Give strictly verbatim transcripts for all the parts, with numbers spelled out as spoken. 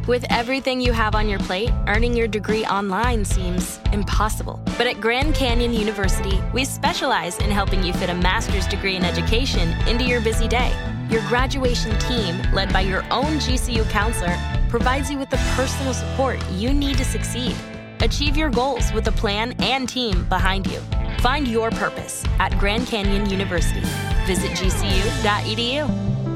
With everything you have on your plate, earning your degree online seems impossible. But at Grand Canyon University, we specialize in helping you fit a master's degree in education into your busy day. Your graduation team, led by your own G C U counselor, provides you with the personal support you need to succeed. Achieve your goals with a plan and team behind you. Find your purpose at Grand Canyon University. Visit G C U dot E D U.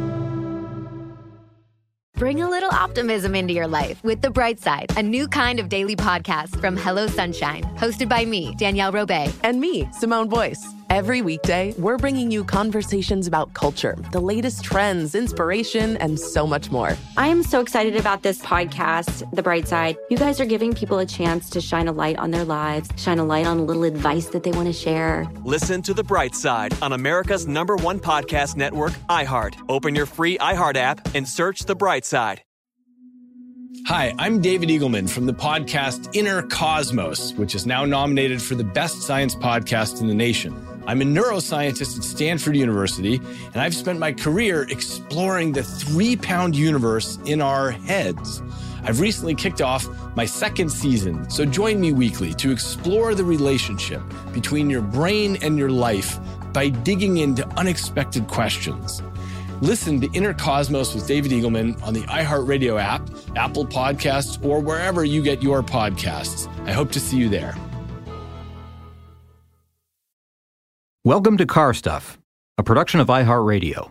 Bring a little optimism into your life with The Bright Side, a new kind of daily podcast from Hello Sunshine, hosted by me, Danielle Robay. And me, Simone Boyce. Every weekday, we're bringing you conversations about culture, the latest trends, inspiration, and so much more. I am so excited about this podcast, The Bright Side. You guys are giving people a chance to shine a light on their lives, shine a light on a little advice that they want to share. Listen to The Bright Side on America's number one podcast network, iHeart. Open your free iHeart app and search The Bright Side. Hi, I'm David Eagleman from the podcast Inner Cosmos, which is now nominated for the best science podcast in the nation. I'm a neuroscientist at Stanford University, and I've spent my career exploring the three-pound universe in our heads. I've recently kicked off my second season, so join me weekly to explore the relationship between your brain and your life by digging into unexpected questions. Listen to Inner Cosmos with David Eagleman on the iHeartRadio app, Apple Podcasts, or wherever you get your podcasts. I hope to see you there. Welcome to Car Stuff, a production of iHeartRadio.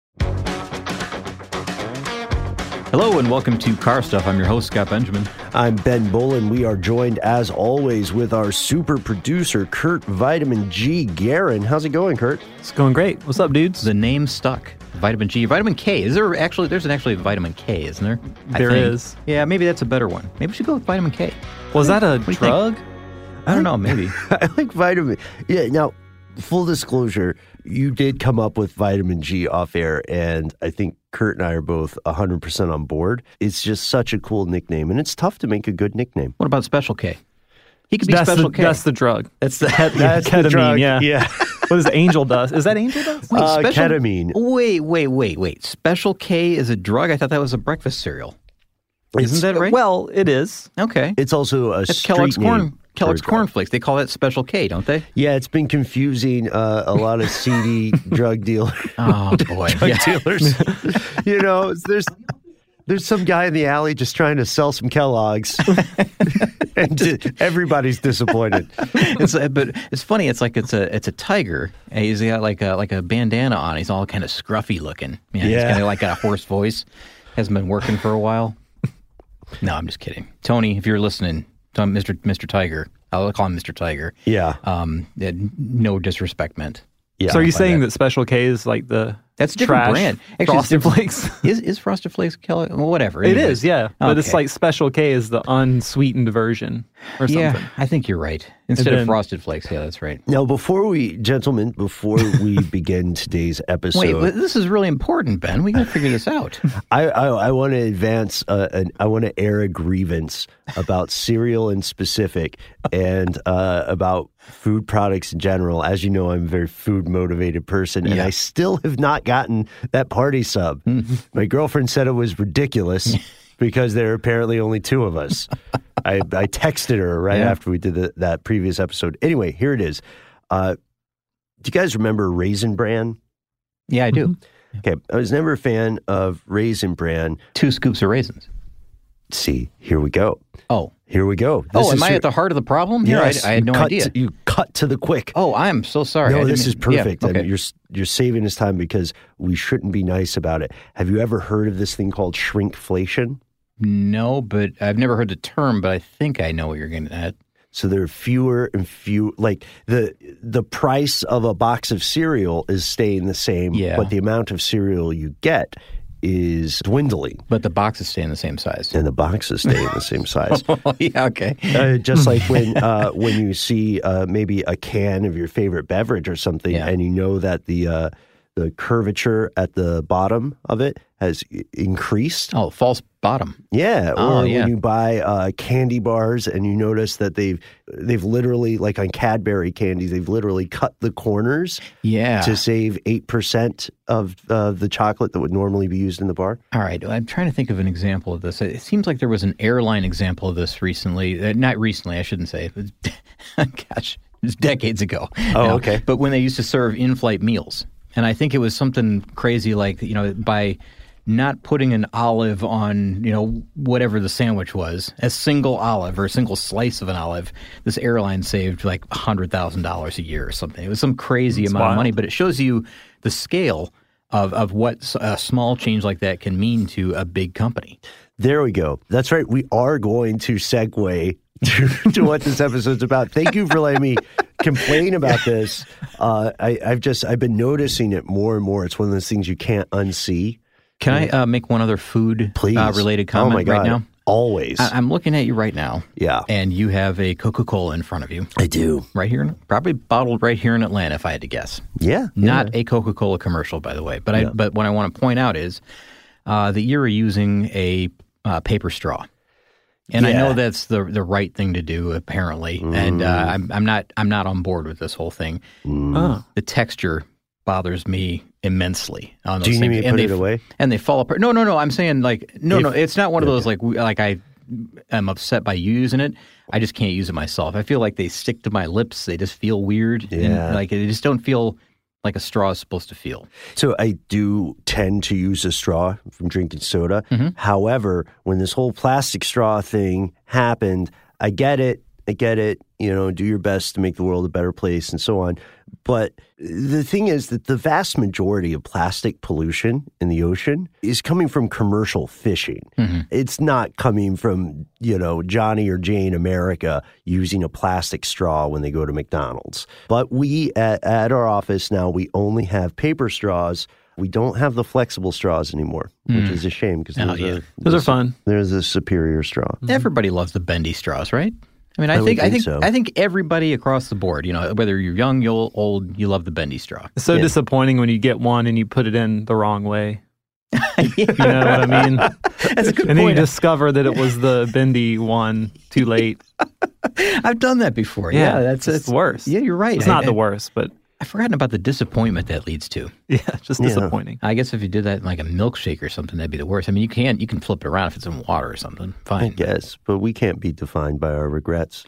Hello and welcome to Car Stuff. I'm your host, Scott Benjamin. I'm Ben Bolin. We are joined, as always, with our super producer, Kurt Vitamin G Guerin. How's it going, Kurt? It's going great. What's up, dudes? The name stuck. Vitamin G. Vitamin K. Is there actually, there's an actually vitamin K, isn't there? There is. Yeah, maybe that's a better one. Maybe we should go with vitamin K. Was that a drug? I don't know, maybe. I like vitamin. Yeah, now, full disclosure, you did come up with vitamin G off air, and I think Kurt and I are both one hundred percent on board. It's just such a cool nickname, and it's tough to make a good nickname. What about Special K? He could be that's Special the, K. That's the drug. That's the, Ket- that's ketamine, the drug. yeah. yeah. What is angel dust? Is that angel dust? Wait, uh, special, ketamine. Wait, wait, wait, wait. Special K is a drug? I thought that was a breakfast cereal. Isn't It's, that right? Well, it is. Okay. It's also a It's street Kellogg's name corn. Kellogg's for a drug. cornflakes. They call that Special K, don't they? Yeah, it's been confusing uh, a lot of seedy drug dealers. Oh boy, drug yeah. dealers. You know, there's there's some guy in the alley just trying to sell some Kellogg's, and d- everybody's disappointed. It's uh, but it's funny. It's like it's a it's a tiger. And he's got like a like a bandana on. He's all kind of scruffy looking. You know, Yeah. He's kind of like got a hoarse voice. Hasn't been working for a while. No, I'm just kidding. Tony, if you're listening, Tom, Mister Mister Tiger, I'll call him Mister Tiger. Yeah. Um, no disrespect meant. Yeah. So are you by saying that. that Special K is like the That's a different trash brand. Actually, it's Frosted different. Flakes? Is is Frosted Flakes Kellogg? Well, whatever. It Anyways. is, yeah. But it's Okay. like Special K is the unsweetened version or something. Yeah, I think you're right. Instead then- of Frosted Flakes, yeah, that's right. Now, before we, gentlemen, before we begin today's episode, Wait, but this is really important, Ben. We got to figure this out. I, I, I want to advance, uh, an, I want to air a grievance about cereal in specific and uh, about food products in general. As you know, I'm a very food-motivated person, and Yeah. I still have not gotten that party sub. My girlfriend said it was ridiculous because there are apparently only two of us. I, I texted her right Yeah. after we did the, that previous episode. Anyway, here it is. Uh, do you guys remember Raisin Bran? Yeah, I do. Okay, I was never a fan of Raisin Bran. Two scoops of raisins. See, here we go. Oh. Here we go. This Oh, am is I your- at the heart of the problem here? Yes, I, I had you no cut idea. To, you cut to the quick. Oh, I'm so sorry. I No, didn't this is mean- yeah, perfect. okay. And you're you're saving us time because we shouldn't be nice about it. Have you ever heard of this thing called shrinkflation? No, but I've never heard the term, but I think I know what you're getting at. So there are fewer and few, like the the price of a box of cereal is staying the same, Yeah. but the amount of cereal you get is dwindling. But the boxes stay in the same size. And the boxes stay in the same size. Yeah, okay. Uh, just like when uh, when you see uh, maybe a can of your favorite beverage or something, Yeah. and you know that the uh, the curvature at the bottom of it has i- increased. Oh, false bottom. Yeah, or Oh, yeah. when you buy uh, candy bars and you notice that they've they've literally, like on Cadbury candies, they've literally cut the corners Yeah. to save eight percent of uh, the chocolate that would normally be used in the bar. All right. I'm trying to think of an example of this. It seems like there was an airline example of this recently. Uh, not recently, I shouldn't say. It was, gosh, it was decades ago. Oh, now. okay. But when they used to serve in-flight meals. And I think it was something crazy like, you know, by not putting an olive on, you know, whatever the sandwich was, a single olive or a single slice of an olive, this airline saved like one hundred thousand dollars a year or something. It was some crazy That's amount wild. of money, but it shows you the scale of, of what a small change like that can mean to a big company. There we go. That's right. We are going to segue to, to what this episode's about. Thank you for letting me complain about this. Uh, I, I've just I've been noticing it more and more. It's one of those things you can't unsee. Can I uh, make one other food Please. uh, related comment oh my God. right now? Always. I- I'm looking at you right now. Yeah. And you have a Coca-Cola in front of you. I do. Right here, in, probably bottled right here in Atlanta, if I had to guess. Yeah. Not yeah. a Coca-Cola commercial, by the way. But I, Yeah. but what I want to point out is uh, that you're using a uh, paper straw, and I Yeah. know that's the the right thing to do, apparently. Mm. And uh, I'm I'm not I'm not on board with this whole thing. Mm. Oh. The texture bothers me immensely on those Do you need things. me to and put they it f- away? And they fall apart. No, no, no. I'm saying like no, If- no. It's not one of those okay. like we- like I am upset by you using it. I just can't use it myself. I feel like they stick to my lips. They just feel weird. Yeah. And, like they just don't feel like a straw is supposed to feel. So I do tend to use a straw from drinking soda. Mm-hmm. However, when this whole plastic straw thing happened, I get it. I get it. You know, do your best to make the world a better place and so on. But the thing is that the vast majority of plastic pollution in the ocean is coming from commercial fishing. Mm-hmm. It's not coming from, you know, Johnny or Jane America using a plastic straw when they go to McDonald's. But we at, at our office now, we only have paper straws. We don't have the flexible straws anymore, which is a shame because Oh, those, yeah. are, Those are fun. there's a superior straw. Everybody loves the bendy straws, right? I mean, I, I would think, I think think so. I think everybody across the board, you know, whether you're young, you're old, you love the bendy straw. It's so Yeah. disappointing when you get one and you put it in the wrong way. You know what I mean? That's a good And then you point. discover that it was the bendy one too late. I've done that before. Yeah, that's it's the worst. Yeah, you're right. It's not I, the worst, but I've forgotten about the disappointment that leads to. yeah, just Yeah. disappointing. I guess if you did that in like a milkshake or something, that'd be the worst. I mean, you can you can flip it around if it's in water or something. I Fine. guess, but we can't be defined by our regrets.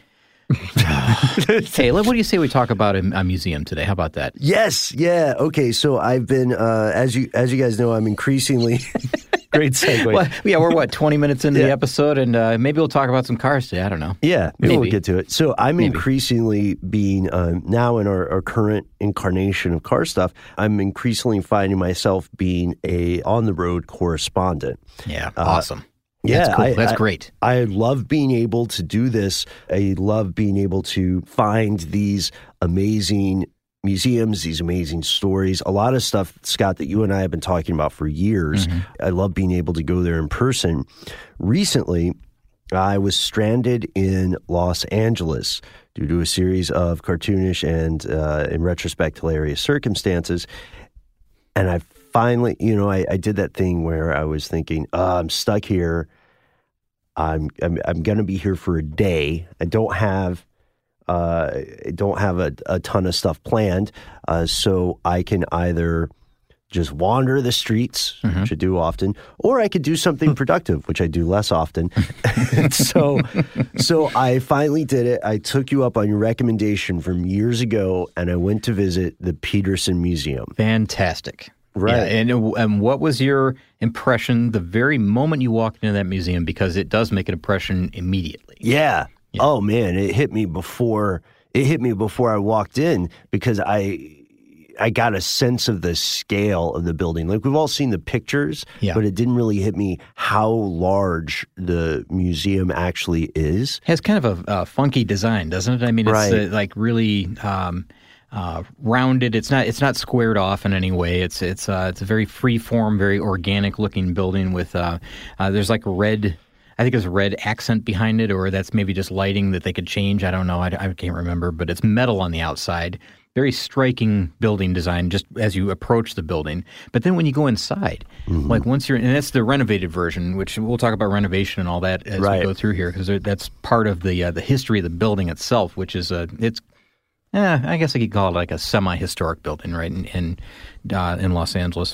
Hey, what do you say we talk about a, a museum today? How about that? Yes, yeah, okay. So I've been, uh, as you as you guys know, I'm increasingly great segue. Well, yeah, we're what twenty minutes into the Yeah. episode, and uh, maybe we'll talk about some cars today. I don't know. Yeah, maybe, Maybe. we'll get to it. So I'm Maybe. increasingly being um, now in our, our current incarnation of car stuff. I'm increasingly finding myself being a on the road correspondent. Yeah, awesome. Yeah, That's cool. I- That's I- great. I love being able to do this. I love being able to find these amazing museums, these amazing stories, a lot of stuff, Scott, that you and I have been talking about for years. Mm-hmm. I love being able to go there in person. Recently, I was stranded in Los Angeles due to a series of cartoonish and, uh, in retrospect, hilarious circumstances. And I finally, you know, I, I did that thing where I was thinking, oh, I'm stuck here. I'm I'm, I'm going to be here for a day. I don't have uh, I don't have a, a ton of stuff planned, uh, so I can either just wander the streets, Mm-hmm. which I do often, or I could do something productive, which I do less often. so, so I finally did it. I took you up on your recommendation from years ago, and I went to visit the Peterson Museum. Fantastic. Right. Yeah, and, and what was your impression the very moment you walked into that museum? Because it does make an impression immediately. Yeah. Oh man, it hit me before it hit me before I walked in because I I got a sense of the scale of the building. Like we've all seen the pictures, Yeah. but it didn't really hit me how large the museum actually is. It has kind of a, a funky design, doesn't it? I mean, it's Right. uh, like really um, uh, rounded. It's not it's not squared off in any way. It's it's uh, it's a very free form, very organic looking building with uh, uh, there's like a red. I think there's a red accent behind it, or that's maybe just lighting that they could change. I don't know. I, I can't remember, but it's metal on the outside. very striking building design just as you approach the building. But then when you go inside, mm-hmm. like once you're, and that's the renovated version, which we'll talk about renovation and all that as right. we go through here, because that's part of the uh, the history of the building itself, which is a, it's, eh, I guess I could call it like a semi-historic building, right, in in, uh, in Los Angeles.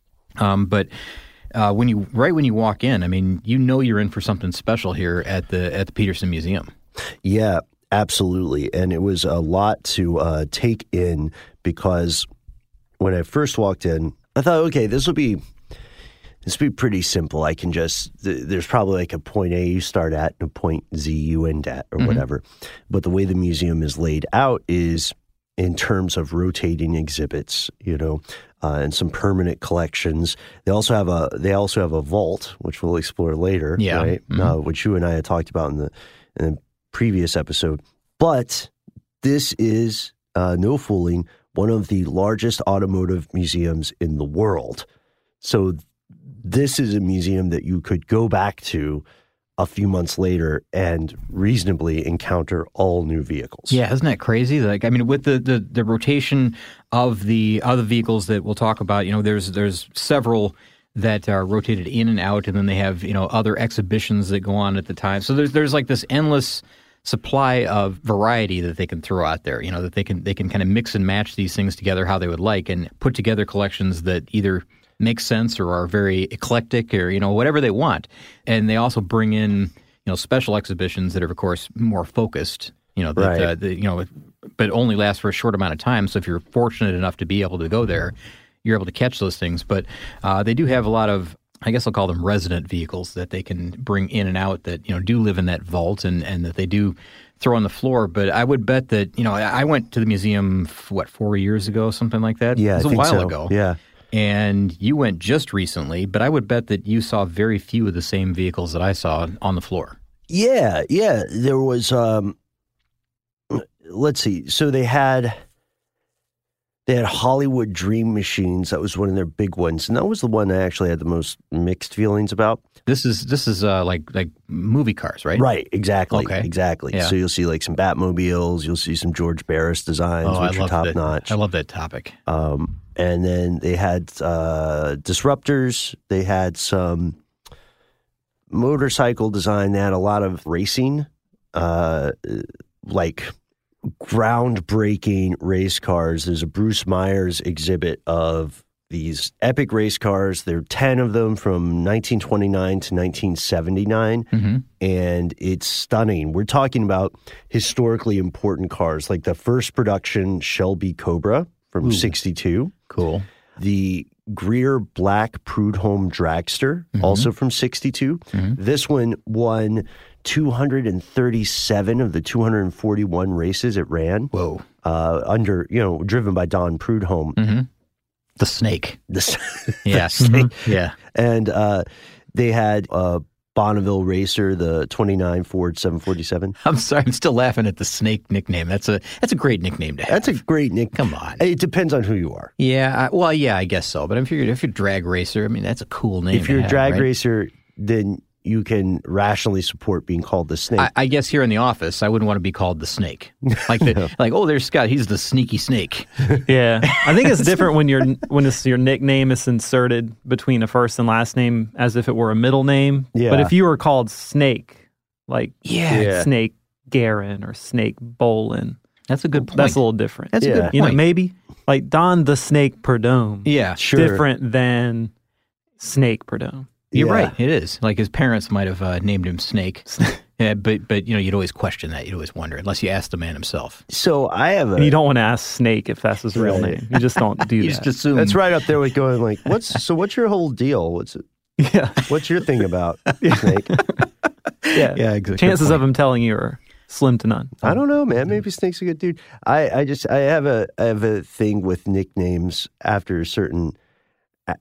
Um, but uh, when you right when you walk in, I mean, you know you're in for something special here at the at the Petersen Museum. Yeah. Absolutely. And it was a lot to uh, take in because when I first walked in, I thought, okay, this will be this will be pretty simple. I can just, th- there's probably like a point A you start at and a point Z you end at or mm-hmm. whatever. But the way the museum is laid out is in terms of rotating exhibits, you know, uh, and some permanent collections. They also have a they also have a vault, which we'll explore later, yeah. right? Mm-hmm. Uh, which you and I had talked about in the in the previous episode. But this is, uh, no fooling, one of the largest automotive museums in the world. So this is a museum that you could go back to a few months later and reasonably encounter all new vehicles. Yeah, isn't that crazy? Like, I mean, with the, the, the rotation of the other vehicles that we'll talk about, you know, there's there's several that are rotated in and out, and then they have, you know, other exhibitions that go on at the time. So there's there's like this endless supply of variety that they can throw out there, you know, that they can they can kind of mix and match these things together how they would like and put together collections that either make sense or are very eclectic or, you know, whatever they want. And they also bring in, you know, special exhibitions that are, of course, more focused, you know, that, right. uh, the, you know, but only last for a short amount of time. So if you're fortunate enough to be able to go there, you're able to catch those things. But uh, they do have a lot of, I guess I'll call them resident vehicles that they can bring in and out that, you know, do live in that vault and, and that they do throw on the floor. But I would bet that, you know, I went to the museum, what, four years ago, something like that? Yeah, it was I a think while so. ago. Yeah. And you went just recently, but I would bet that you saw very few of the same vehicles that I saw on the floor. Yeah, yeah. There was, um, let's see. So they had... They had Hollywood Dream Machines. That was one of their big ones, and that was the one I actually had the most mixed feelings about. This is this is uh, like like movie cars, right? Right, exactly, okay. exactly. Yeah. So you'll see like some Batmobiles, you'll see some George Barris designs, oh, which I are top that. notch. I love that topic. Um, and then they had uh, Disruptors. They had some motorcycle design. They had a lot of racing, uh, like groundbreaking race cars. There's a Bruce Myers exhibit of these epic race cars. There are ten of them from nineteen twenty-nine to nineteen seventy-nine, mm-hmm. and it's stunning. We're talking about historically important cars, like the first production Shelby Cobra from Ooh. sixty-two. Cool. The Greer Black Prudhomme Dragster, mm-hmm. also from sixty-two. Mm-hmm. This one won two hundred thirty-seven of the two hundred forty-one races it ran. Whoa. Uh, under, you know, driven by Don Prudhomme. Mm-hmm. The snake. The yes. snake. Mm-hmm. Yeah. And uh, they had a Bonneville Racer, the twenty-nine Ford seven forty-seven. I'm sorry, I'm still laughing at the snake nickname. That's a that's a great nickname to have. That's a great nickname. Come on. It depends on who you are. Yeah. I, well, yeah, I guess so. But if you're if you're drag racer, I mean, that's a cool name. If you're to a have, drag right? racer, then you can rationally support being called the snake. I, I guess here in the office, I wouldn't want to be called the snake. Like, the, no. like, oh, there's Scott. He's the sneaky snake. Yeah, I think it's different when your when it's, your nickname is inserted between a first and last name, as if it were a middle name. Yeah. But if you were called Snake, like yeah, yeah. Snake Garin or Snake Bolin, that's a good point. That's a little different. That's yeah. a good point. You know, maybe like Don the Snake Perdome. Yeah, sure. Different than Snake Perdome. You're yeah. right. It is. Like his parents might have uh, named him Snake. yeah, but but you know, you'd always question that. You'd always wonder, unless you asked the man himself. So I have a... And you don't want to ask Snake if that's his real Right. name. You just don't do you that. just assume. That's right up there with going like, what's so what's your whole deal? What's it? Yeah. What's your thing about Snake? Yeah. Yeah, exactly. Chances of him telling you are slim to none. I don't know, man. Maybe Snake's a good dude. I, I just I have a I have a thing with nicknames after a certain. I,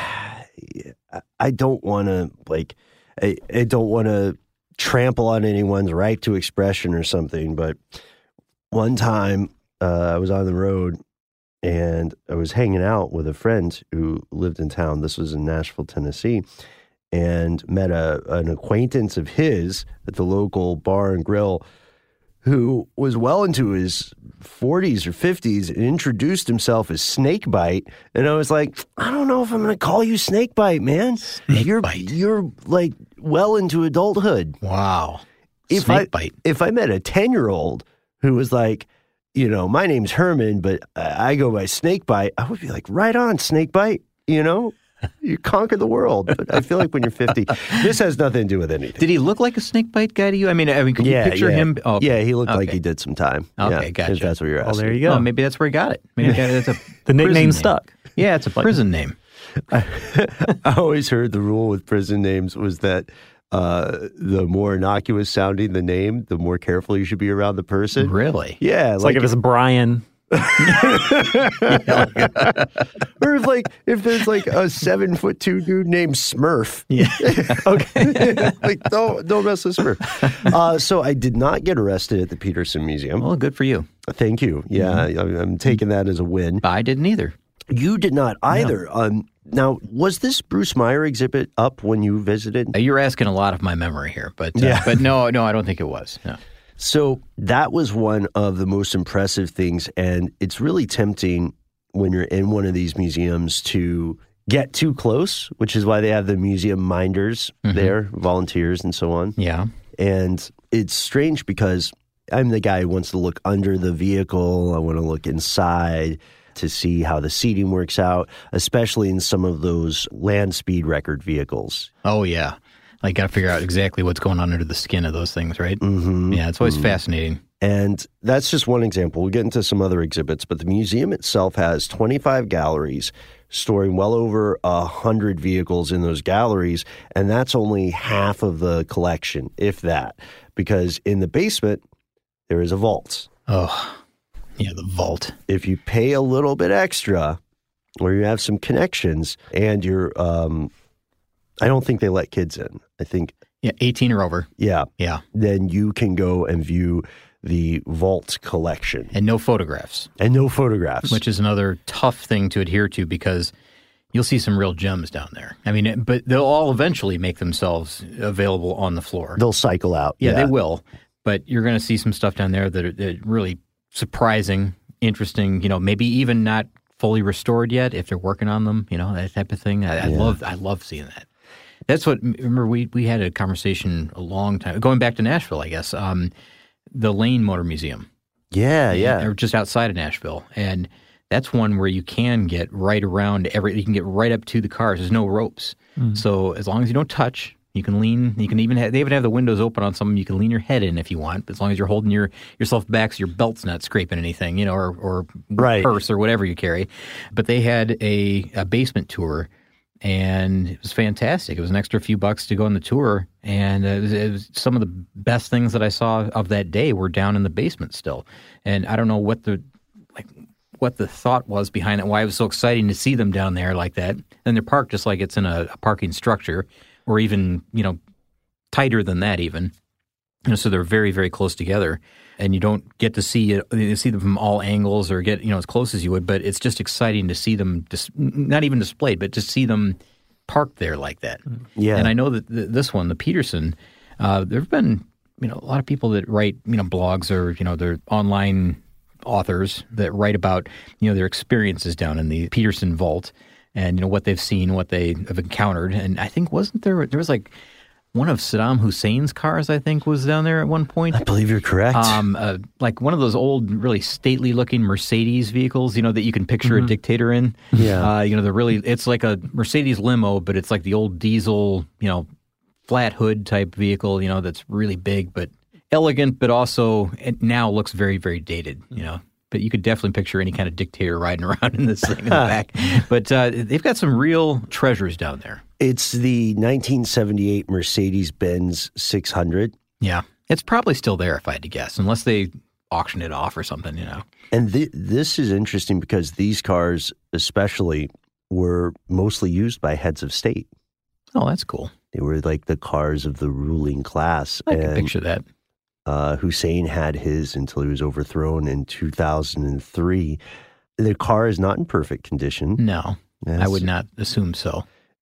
I don't want to like I, I don't want to trample on anyone's right to expression or something. But one time uh, I was on the road and I was hanging out with a friend who lived in town. This was in Nashville, Tennessee, and met a an acquaintance of his at the local bar and grill who was well into his forties or fifties and introduced himself as Snakebite. And I was like, I don't know if I'm going to call you Snakebite, man. You're, you're like well into adulthood. Wow. If Snakebite. I, if I met a ten-year-old who was like, you know, my name's Herman, but I go by Snakebite, I would be like, right on, Snakebite, you know? You conquer the world. But I feel like when you're fifty, this has nothing to do with anything. Did he look like a snakebite guy to you? I mean, I mean, could yeah, you picture yeah. him? Oh, yeah, he looked okay. like he did some time. Okay, yeah, gotcha. If that's what you're asking. Oh, there you go. Oh, maybe that's where he got it. Maybe it's a the nickname name. stuck. Yeah, it's a prison name. I, I always heard the rule with prison names was that uh, the more innocuous sounding the name, the more careful you should be around the person. Really? Yeah. It's like, like if it's Brian. Or if like if there's like a seven foot two dude named Smurf. Yeah. Okay. Like don't don't mess with Smurf. Uh, so I did not get arrested at the Peterson Museum. Well, good for you. Thank you. Yeah, mm-hmm. I, I'm taking that as a win. I didn't either. You did not either. No. Um, now, was this Bruce Meyer exhibit up when you visited? Uh, you're asking a lot of my memory here, but uh, yeah. but no, no, I don't think it was. No. So that was one of the most impressive things, and it's really tempting when you're in one of these museums to get too close, which is why they have the museum minders mm-hmm. there, volunteers and so on. Yeah. And it's strange because I'm the guy who wants to look under the vehicle. I want to look inside to see how the seating works out, especially in some of those land speed record vehicles. Oh, yeah. Like, got to figure out exactly what's going on under the skin of those things, right? Mm-hmm. Yeah, it's always mm-hmm. fascinating. And that's just one example. We'll get into some other exhibits, but the museum itself has twenty-five galleries storing well over one hundred vehicles in those galleries, and that's only half of the collection, if that, because in the basement, there is a vault. Oh, yeah, the vault. If you pay a little bit extra, or you have some connections, and you're... Um, I don't think they let kids in. I think... Yeah, eighteen or over. Yeah. Yeah. Then you can go and view the vault collection. And no photographs. And no photographs. Which is another tough thing to adhere to because you'll see some real gems down there. I mean, but they'll all eventually make themselves available on the floor. They'll cycle out. Yeah, yeah. they will. But you're going to see some stuff down there that are, that are really surprising, interesting, you know, maybe even not fully restored yet if they're working on them, you know, that type of thing. I, I yeah. love I love seeing that. That's what, remember, we, we had a conversation a long time, going back to Nashville, I guess, um, the Lane Motor Museum. Yeah, yeah. Or just outside of Nashville. And that's one where you can get right around every, you can get right up to the cars. There's no ropes. Mm. So as long as you don't touch, you can lean, you can even have, they even have the windows open on some of them. You can lean your head in if you want, but as long as you're holding your yourself back so your belt's not scraping anything, you know, or, or right. purse or whatever you carry. But they had a, a basement tour. And it was fantastic. It was an extra few bucks to go on the tour. And it was, it was some of the best things that I saw of that day were down in the basement still. And I don't know what the like what the thought was behind it, why it was so exciting to see them down there like that. And they're parked just like it's in a, a parking structure, or even, you know, tighter than that even. You know, so they're very, very close together. And you don't get to see it, you see them from all angles or get, you know, as close as you would, but it's just exciting to see them, dis- not even displayed, but to see them parked there like that. Yeah. And I know that th- this one, the Peterson, uh, there have been, you know, a lot of people that write, you know, blogs or, you know, they're online authors that write about, you know, their experiences down in the Peterson vault and, you know, what they've seen, what they have encountered. And I think, wasn't there, there was like, one of Saddam Hussein's cars, I think, was down there at one point. I believe you're correct. Um, uh, like one of those old, really stately-looking Mercedes vehicles, you know, that you can picture mm-hmm. a dictator in. Yeah. Uh, you know, they're really, it's like a Mercedes limo, but it's like the old diesel, you know, flat hood type vehicle, you know, that's really big, but elegant, but also it now looks very, very dated, you know. But you could definitely picture any kind of dictator riding around in this thing in the back. But uh, they've got some real treasures down there. It's the nineteen seventy-eight Mercedes-Benz six hundred. Yeah. It's probably still there if I had to guess, unless they auction it off or something, you know. And th- this is interesting because these cars especially were mostly used by heads of state. Oh, that's cool. They were like the cars of the ruling class. I and, can picture that. Uh, Hussein had his until he was overthrown in two thousand three. The car is not in perfect condition. No, Yes. I would not assume so.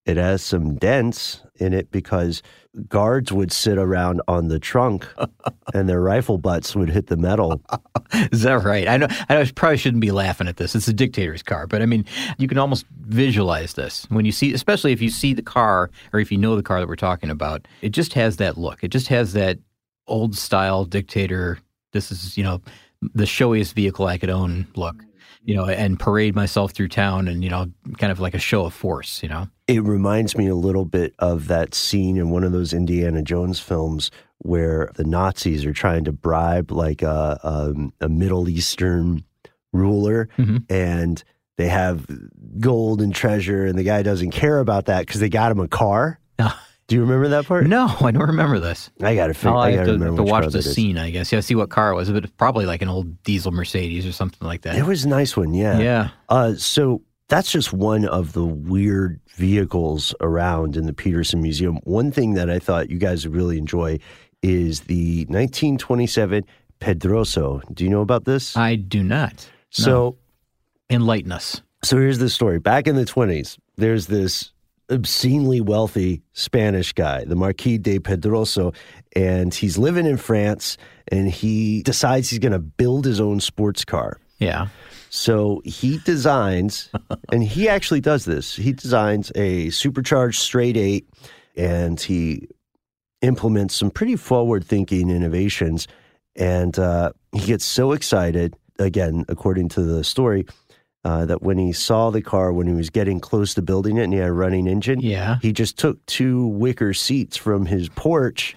it has some dents in it because guards would sit around on the trunk and their rifle butts would hit the metal. Is that right? I know I probably shouldn't be laughing at this. It's a dictator's car, but I mean, you can almost visualize this when you see, especially if you see the car or if you know the car that we're talking about. It just has that look. It just has that old style dictator. This is, you know, the showiest vehicle I could own look. You know, and parade myself through town and, you know, kind of like a show of force, you know? It reminds me a little bit of that scene in one of those Indiana Jones films where the Nazis are trying to bribe like a, a, a Middle Eastern ruler mm-hmm. and they have gold and treasure and the guy doesn't care about that because they got him a car. Do you remember that part? No, I don't remember this. I got to figure. I have to, to, to watch the scene, I guess. Yeah, see what car it was. But probably like an old diesel Mercedes or something like that. It was a nice one, yeah. Yeah. Uh, so that's just one of the weird vehicles around in the Petersen Museum. One thing that I thought you guys would really enjoy is the nineteen twenty-seven Pedroso. Do you know about this? I do not. So, no. Enlighten us. So here's the story. Back in the twenties, there's this obscenely wealthy Spanish guy, the Marquis de Pedroso, and he's living in France, and he decides he's going to build his own sports car. Yeah. So he designs, and he actually does this. He designs a supercharged straight eight, and he implements some pretty forward-thinking innovations, and uh, he gets so excited, again, according to the story, Uh, that when he saw the car, when he was getting close to building it and he had a running engine, yeah. he just took two wicker seats from his porch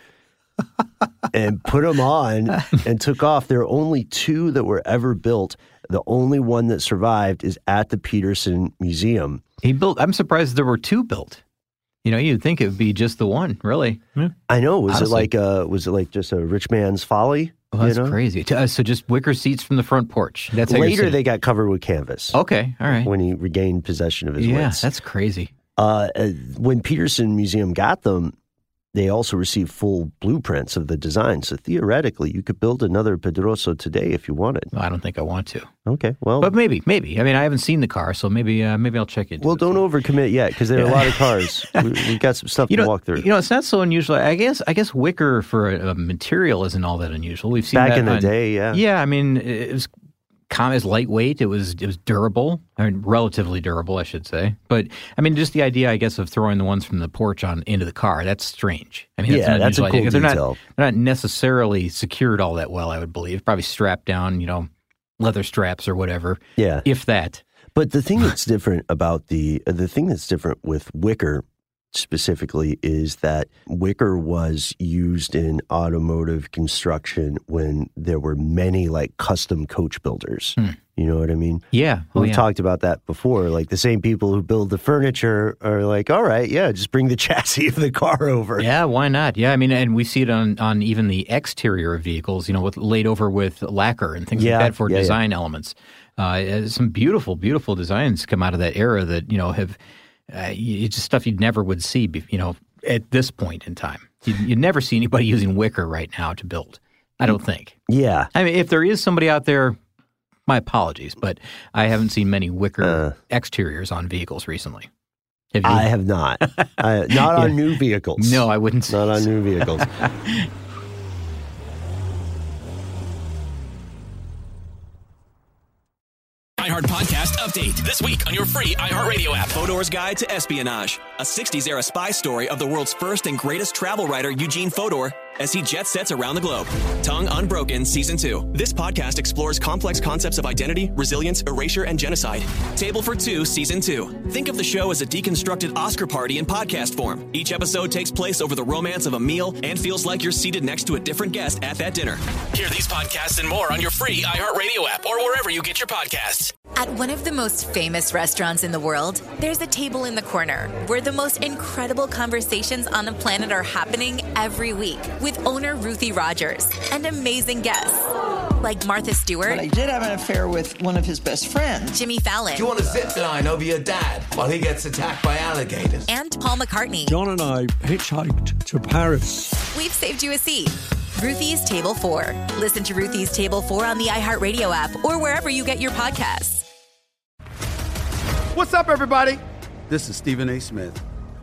and put them on and took off. There are only two that were ever built. The only one that survived is at the Petersen Museum. He built, I'm surprised there were two built. You know, you'd think it would be just the one, really. Yeah. I know. Was Honestly. it like a, was it like just a rich man's folly? Oh, that's you know? crazy. Uh, so just wicker seats from the front porch. That's how Later, they got covered with canvas. Okay, all right. When he regained possession of his yeah, wits. that's crazy. Uh, when Petersen Museum got them, they also received full blueprints of the design. So theoretically, you could build another Pedroso today if you wanted. Well, I don't think I want to. Okay, well. But maybe, maybe. I mean, I haven't seen the car, so maybe uh, maybe I'll check it. Well, don't overcommit yet, because there are a lot of cars. we, we've got some stuff you to know, walk through. You know, it's not so unusual. I guess I guess wicker for a, a material isn't all that unusual. We've seen Back that in the on, day, yeah. Yeah, I mean, it was It was lightweight. It was it was durable. I mean, relatively durable, I should say. But I mean, just the idea, I guess, of throwing the ones from the porch on into the car—that's strange. I mean, that's yeah, that's a cool idea. detail. They're not, they're not necessarily secured all that well, I would believe. Probably strapped down, you know, leather straps or whatever. Yeah, if that. But the thing that's different about the the thing that's different with wicker specifically is that wicker was used in automotive construction when there were many like custom coach builders. Hmm. You know what I mean? Yeah. Oh, We've yeah. talked about that before. Like the same people who build the furniture are like, all right, yeah, just bring the chassis of the car over. Yeah, why not? Yeah, I mean, and we see it on, on even the exterior of vehicles, you know, with laid over with lacquer and things yeah, like that for yeah, design yeah. elements. Uh, some beautiful, beautiful designs come out of that era that, you know, have uh, it's just stuff you'd never would see, you know, at this point in time. You'd, you'd never see anybody using wicker right now to build, I don't think. Yeah. I mean, if there is somebody out there, my apologies, but I haven't seen many wicker uh, exteriors on vehicles recently. Have you? I have not. I, not on Yeah. new vehicles. No, I wouldn't say Not on so. new vehicles. iHeart Podcast Update. This week on your free iHeartRadio app. Fodor's Guide to Espionage, a sixties-era spy story of the world's first and greatest travel writer, Eugene Fodor, as he jet sets around the globe. Tongue Unbroken Season two. This podcast explores complex concepts of identity, resilience, erasure, and genocide. Table for Two Season two. Think of the show as a deconstructed Oscar party in podcast form. Each episode takes place over the romance of a meal and feels like you're seated next to a different guest at that dinner. Hear these podcasts and more on your free iHeartRadio app or wherever you get your podcasts. At one of the most famous restaurants in the world, there's a table in the corner where the most incredible conversations on the planet are happening every week with owner Ruthie Rogers and amazing guests like Martha Stewart. But I did have an affair with one of his best friends. Jimmy Fallon. Do you want to zip line over your dad while he gets attacked by alligators? And Paul McCartney. John and I hitchhiked to Paris. We've saved you a seat. Ruthie's Table four. Listen to Ruthie's Table four on the iHeartRadio app or wherever you get your podcasts. What's up, everybody? This is Stephen A. Smith.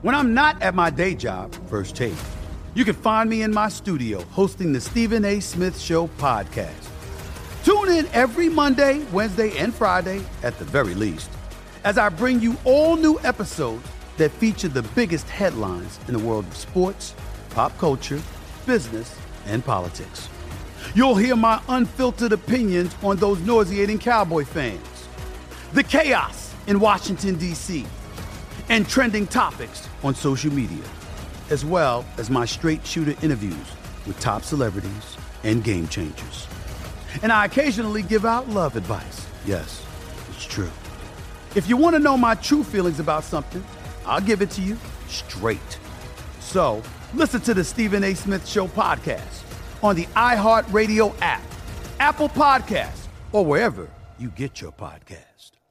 When I'm not at my day job, First Take, you can find me in my studio hosting the Stephen A. Smith Show podcast. Tune in every Monday, Wednesday, and Friday, at the very least, as I bring you all new episodes that feature the biggest headlines in the world of sports, pop culture, business, and politics. You'll hear my unfiltered opinions on those nauseating Cowboy fans, the chaos in Washington, D C, and trending topics on social media, as well as my straight shooter interviews with top celebrities and game changers. And I occasionally give out love advice. Yes, it's true. If you want to know my true feelings about something, I'll give it to you straight. So listen to the Stephen A. Smith Show podcast on the iHeartRadio app, Apple Podcasts, or wherever you get your podcast.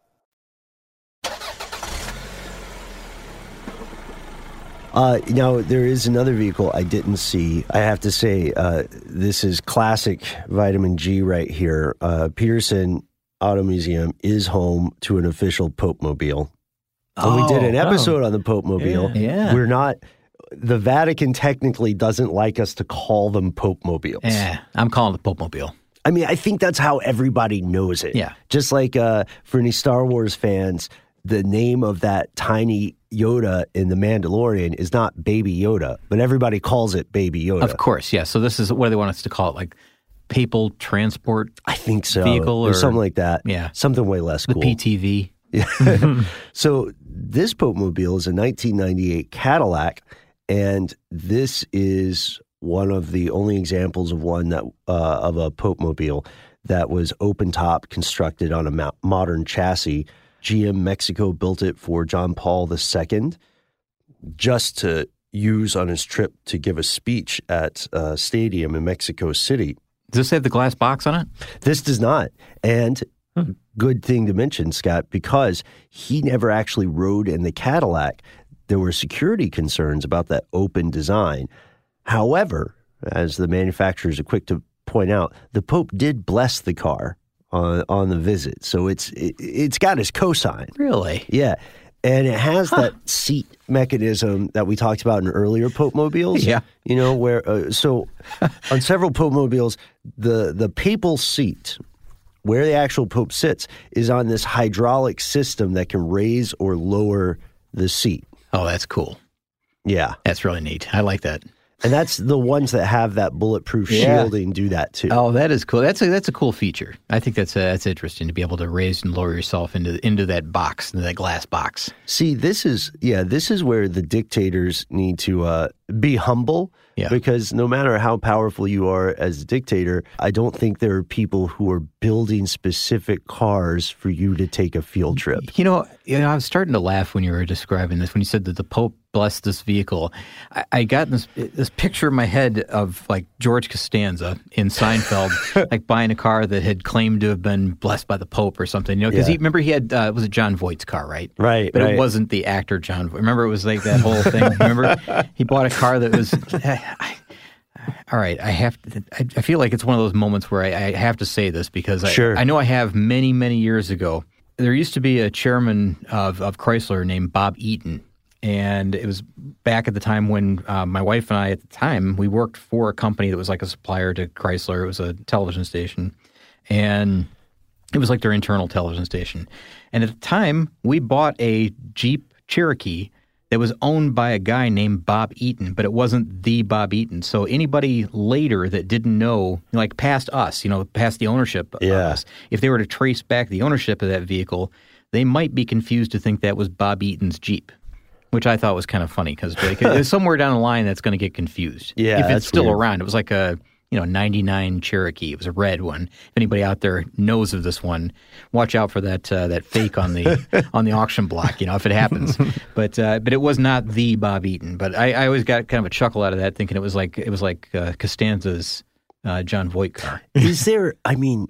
Uh, now, there is another vehicle I didn't see. I have to say, uh, this is classic vitamin G right here. Uh, Peterson Auto Museum is home to an official Pope Mobile. Oh, and we did an episode oh. on the Pope Mobile. Yeah. yeah. We're not, the Vatican technically doesn't like us to call them Pope Mobiles. Yeah, I'm calling it Pope Mobile. I mean, I think that's how everybody knows it. Yeah. Just like uh, for any Star Wars fans, the name of that tiny Yoda in The Mandalorian is not Baby Yoda, but everybody calls it Baby Yoda. Of course, yeah. So this is what do they want us to call it, like papal transport I think so. vehicle or, or something like that. Yeah. Something way less the cool. P T V. Yeah. So this Pope Mobile is a nineteen ninety-eight Cadillac, and this is one of the only examples of one that uh, of a Pope Mobile that was open top, constructed on a mo- modern chassis. G M Mexico built it for John Paul the Second just to use on his trip to give a speech at a stadium in Mexico City. Does this have the glass box on it? This does not. And hmm. good thing to mention, Scott, because he never actually rode in the Cadillac. There were security concerns about that open design. However, as the manufacturers are quick to point out, the Pope did bless the car on on the visit. So it's it, it's got his cosign. Really? Yeah. And it has huh. that seat mechanism that we talked about in earlier Pope Mobiles. Yeah. You know, where, uh, so on several Pope Mobiles, the, the papal seat, where the actual Pope sits, is on this hydraulic system that can raise or lower the seat. Oh, that's cool. Yeah. That's really neat. I like that. And that's the ones that have that bulletproof Yeah. shielding do that too. Oh, that is cool. That's a that's a cool feature. I think that's uh, that's interesting to be able to raise and lower yourself into into that box, into that glass box. See, this is yeah, this is where the dictators need to uh, be humble. Yeah. Because no matter how powerful you are as a dictator, I don't think there are people who are building specific cars for you to take a field trip. You know, you know, I was starting to laugh when you were describing this, when you said that the Pope blessed this vehicle. I, I got this this picture in my head of like George Costanza in Seinfeld, like buying a car that had claimed to have been blessed by the Pope or something. You know, because Yeah. he remember he had uh, was it John Voight's car, right? Right, But right. it wasn't the actor John Voight. Remember, it was like that whole thing. Remember, he bought a car that was. I, all right, I have. To, I, I feel like it's one of those moments where I, I have to say this because I, Sure. I know I have many, many years ago. There used to be a chairman of, of Chrysler named Bob Eaton, and it was back at the time when uh, my wife and I, at the time, we worked for a company that was like a supplier to Chrysler. It was a television station, and it was like their internal television station. And at the time, we bought a Jeep Cherokee that was owned by a guy named Bob Eaton, but it wasn't the Bob Eaton. So anybody later that didn't know, like past us, you know, past the ownership of Yeah. us, if they were to trace back the ownership of that vehicle, they might be confused to think that was Bob Eaton's Jeep, which I thought was kind of funny because like, somewhere down the line that's going to get confused. Yeah, if it's that's still weird. around. It was like a you know ninety-nine Cherokee. It was a red one. If anybody out there knows of this one, watch out for that uh, that fake on the on the auction block. You know if it happens. But uh, but it was not the Bob Eaton. But I, I always got kind of a chuckle out of that, thinking it was like it was like uh, Costanza's uh, John Voight car. Is there, I mean,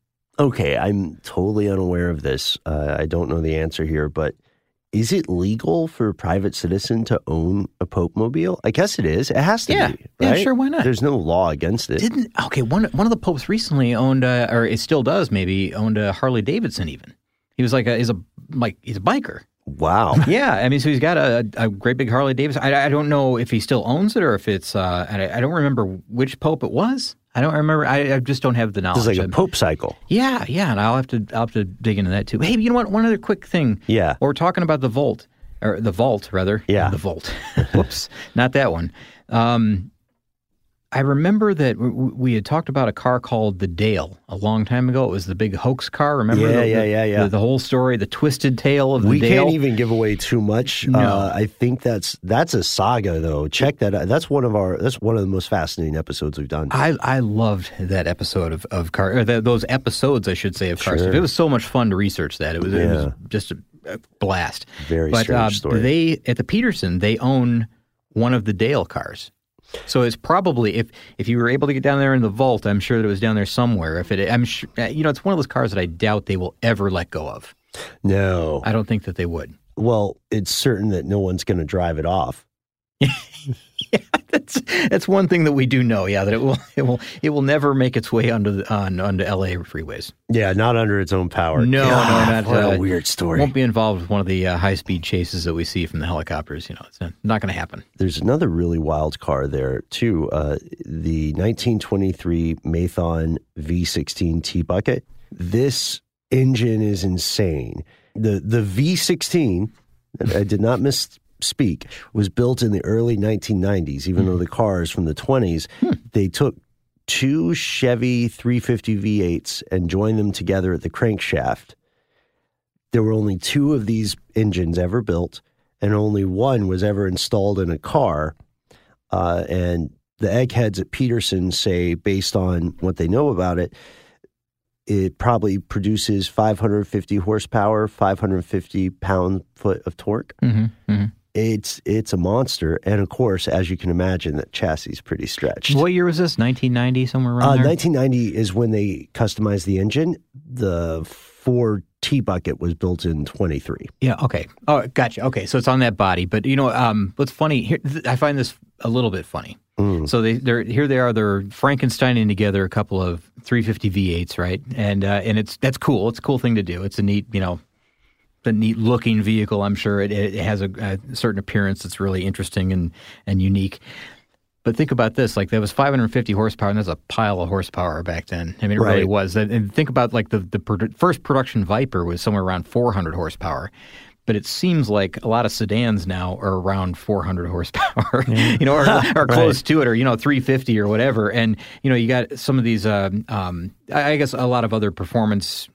okay, I'm totally unaware of this. Uh, I don't know the answer here, but is it legal for a private citizen to own a Pope Mobile? I guess it is. It has to Yeah. be, Yeah, right? sure, why not? There's no law against it. Didn't okay? One one of the popes recently owned, uh, or it still does, maybe owned a Harley Davidson. Even he was like a he's a like he's a biker. Wow. Yeah, I mean, so he's got a, a great big Harley Davidson. I, I don't know if he still owns it or if it's, uh, I, I don't remember which Pope it was. I don't remember. I, I just don't have the knowledge. It's like a Pope cycle. Yeah, yeah, and I'll have to I'll have to dig into that too. Hey, you know what? One other quick thing. Yeah. While we're talking about the Volt, or the Vault, rather. Yeah. The Volt. Whoops, not that one. Um, I remember that w- we had talked about a car called the Dale a long time ago. It was the big hoax car. Remember? Yeah, the, yeah, the, yeah, yeah. The, the whole story, the twisted tale of the we Dale. We can't even give away too much. No. Uh, I think that's that's a saga, though. Check that out. That's one of our. That's one of the most fascinating episodes we've done. I, I loved that episode of of car. Or the, those episodes, I should say, of Car Sure. Stuff. It was so much fun to research that. It was, Yeah. it was just a, a blast. Very but, strange uh, story. They at the Peterson, they own one of the Dale cars. So it's probably, if if you were able to get down there in the vault, I'm sure that it was down there somewhere. If it, I'm sure, you know, it's one of those cars that I doubt they will ever let go of. No. I don't think that they would. Well, it's certain that no one's going to drive it off. Yeah, that's that's one thing that we do know. Yeah, that it will it will it will never make its way onto the, on onto L A freeways. Yeah, not under its own power. No, God, no, not what uh, a weird story. Won't be involved with one of the uh, high speed chases that we see from the helicopters. You know, it's not, not going to happen. There's another really wild car there too. Uh, the nineteen twenty-three Mathon V sixteen T-Bucket. This engine is insane. The the V sixteen, I did not misspeak, was built in the early nineteen nineties, even mm. though the car is from the twenties. Hmm. They took two Chevy three fifty V eights and joined them together at the crankshaft. There were only two of these engines ever built, and only one was ever installed in a car. Uh, and the eggheads at Peterson say, based on what they know about it, it probably produces five hundred fifty horsepower, five hundred fifty pound-foot of torque. Mm-hmm, mm-hmm. It's it's a monster. And, of course, as you can imagine, that chassis is pretty stretched. What year was this? nineteen ninety, somewhere around uh, there? nineteen ninety is when they customized the engine. The Ford T-Bucket was built in twenty-three. Yeah, okay. Oh, gotcha. Okay, so it's on that body. But, you know, um, what's funny, here, th- I find this a little bit funny. Mm. So they, they're here. They are. They're Frankensteining together a couple of three fifty V eights, right? And uh, and it's that's cool. It's a cool thing to do. It's a neat, you know, a neat looking vehicle. I'm sure it, it has a, a certain appearance that's really interesting and and unique. But think about this: like that was five hundred fifty horsepower, and that's a pile of horsepower back then. I mean, it Right. really was. And think about like the the produ- first production Viper was somewhere around four hundred horsepower. But it seems like a lot of sedans now are around four hundred horsepower, you know, or, or close Right. to it, or, you know, three fifty or whatever. And, you know, you got some of these, um, um, I I guess a lot of other performance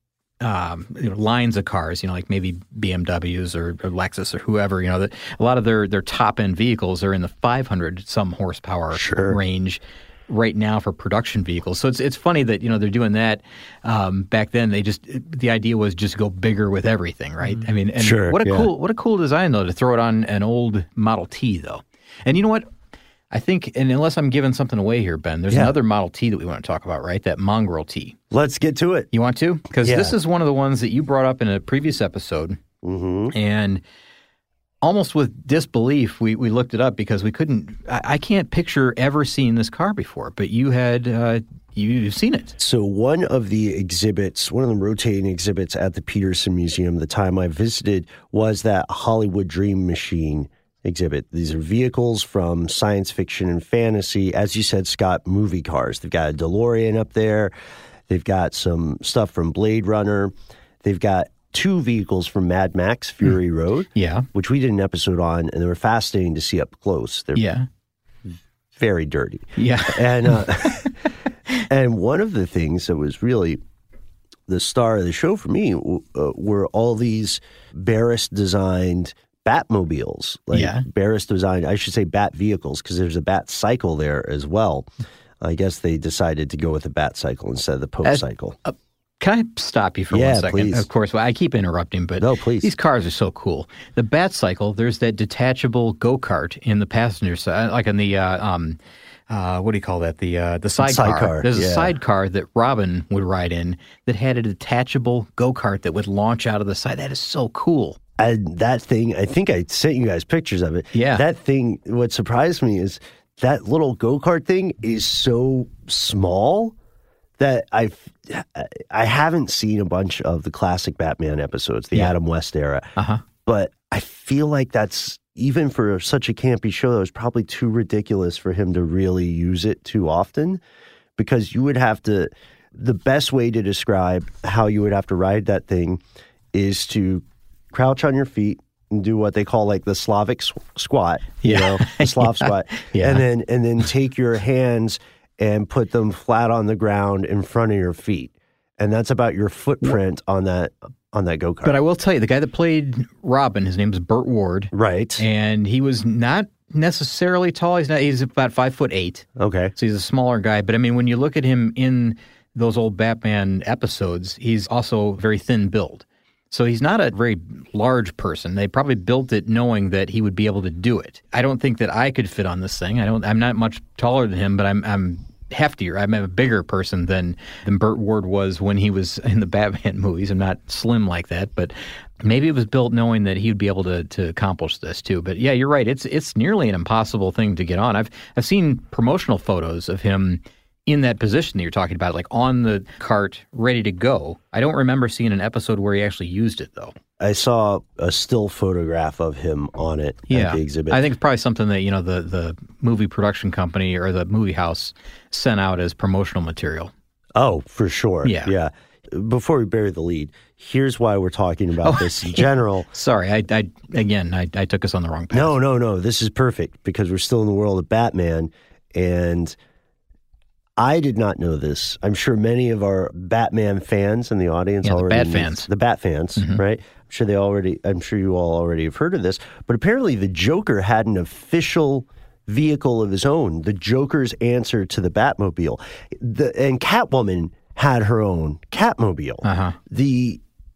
um, you know, lines of cars, you know, like maybe B M Ws or, or Lexus or whoever, you know, that a lot of their, their top-end vehicles are in the five hundred some horsepower Sure. range right now for production vehicles. So it's it's funny that, you know, they're doing that. Um, back then, they just the idea was just go bigger with everything, right? I mean, and Sure, what a yeah. cool what a cool design though to throw it on an old Model T though. And you know what? I think, and unless I'm giving something away here, Ben, there's Yeah. another Model T that we want to talk about, right? That Mongrel T. Let's get to it. You want to? Because Yeah. this is one of the ones that you brought up in a previous episode, Mm-hmm. and almost with disbelief, we, we looked it up because we couldn't. I, I can't picture ever seeing this car before, but you had uh, you, you've seen it. So one of the exhibits, one of the rotating exhibits at the Peterson Museum, the time I visited, was that Hollywood Dream Machine exhibit. These are vehicles from science fiction and fantasy. As you said, Scott, movie cars. They've got a DeLorean up there. They've got some stuff from Blade Runner. They've got two vehicles from Mad Max, Fury mm. Road, yeah, which we did an episode on, and they were fascinating to see up close. They're yeah. very dirty. Yeah. And, uh, and one of the things that was really the star of the show for me uh, were all these Barris-designed Batmobiles. Like Yeah. Barris-designed, I should say Bat vehicles, because there's a Bat cycle there as well. I guess they decided to go with the Bat cycle instead of the Pope Uh, cycle. Uh, Can I stop you for Yeah, one second? please. Of course, well, I keep interrupting, but No, please. these cars are so cool. The Bat Cycle, there's that detachable go-kart in the passenger side, like in the, uh, um, uh, what do you call that? The uh, the sidecar. Sidecar, There's yeah. a sidecar that Robin would ride in that had a detachable go-kart that would launch out of the side. That is so cool. And that thing, I think I sent you guys pictures of it. Yeah. That thing, what surprised me is that little go-kart thing is so small that I've, I haven't seen a bunch of the classic Batman episodes, the Yeah. Adam West era. Uh-huh. but I feel like that's, even for such a campy show, that was probably too ridiculous for him to really use it too often, because you would have to, the best way to describe how you would have to ride that thing is to crouch on your feet and do what they call like the Slavic s- squat, you Yeah. know, the Slav Yeah. squat. Yeah. And then, and then take your hands and put them flat on the ground in front of your feet. And that's about your footprint on that, on that go-kart. But I will tell you, the guy that played Robin, his name is Burt Ward. Right. And he was not necessarily tall. He's not, he's about five foot eight. Okay. So he's a smaller guy. But I mean, when you look at him in those old Batman episodes, he's also very thin build. So he's not a very large person. They probably built it knowing that he would be able to do it. I don't think that I could fit on this thing. I don't, I'm not much taller than him, but I'm, I'm heftier. I'm a bigger person than, than Burt Ward was when he was in the Batman movies. I'm not slim like that, but maybe it was built knowing that he would be able to to accomplish this too. But yeah, you're right. It's it's nearly an impossible thing to get on. I've I've seen promotional photos of him in that position that you're talking about, like on the cart, ready to go. I don't remember seeing an episode where he actually used it, though. I saw a still photograph of him on it Yeah, at the exhibit. I think it's probably something that, you know, the, the movie production company or the movie house sent out as promotional material. Oh, for sure. Yeah. Yeah. Before we bury the lead, here's why we're talking about Oh, this in general. Sorry, I, I again, I, I took us on the wrong path. No, no, no. This is perfect because we're still in the world of Batman, and I did not know this. I'm sure many of our Batman fans in the audience Yeah, the already Bat knew- fans. the Bat fans, Mhm. right? I'm sure they already. I'm sure you all already have heard of this. But apparently, the Joker had an official vehicle of his own. The Joker's answer to the Batmobile, the, and Catwoman had her own Catmobile. Uh-huh. The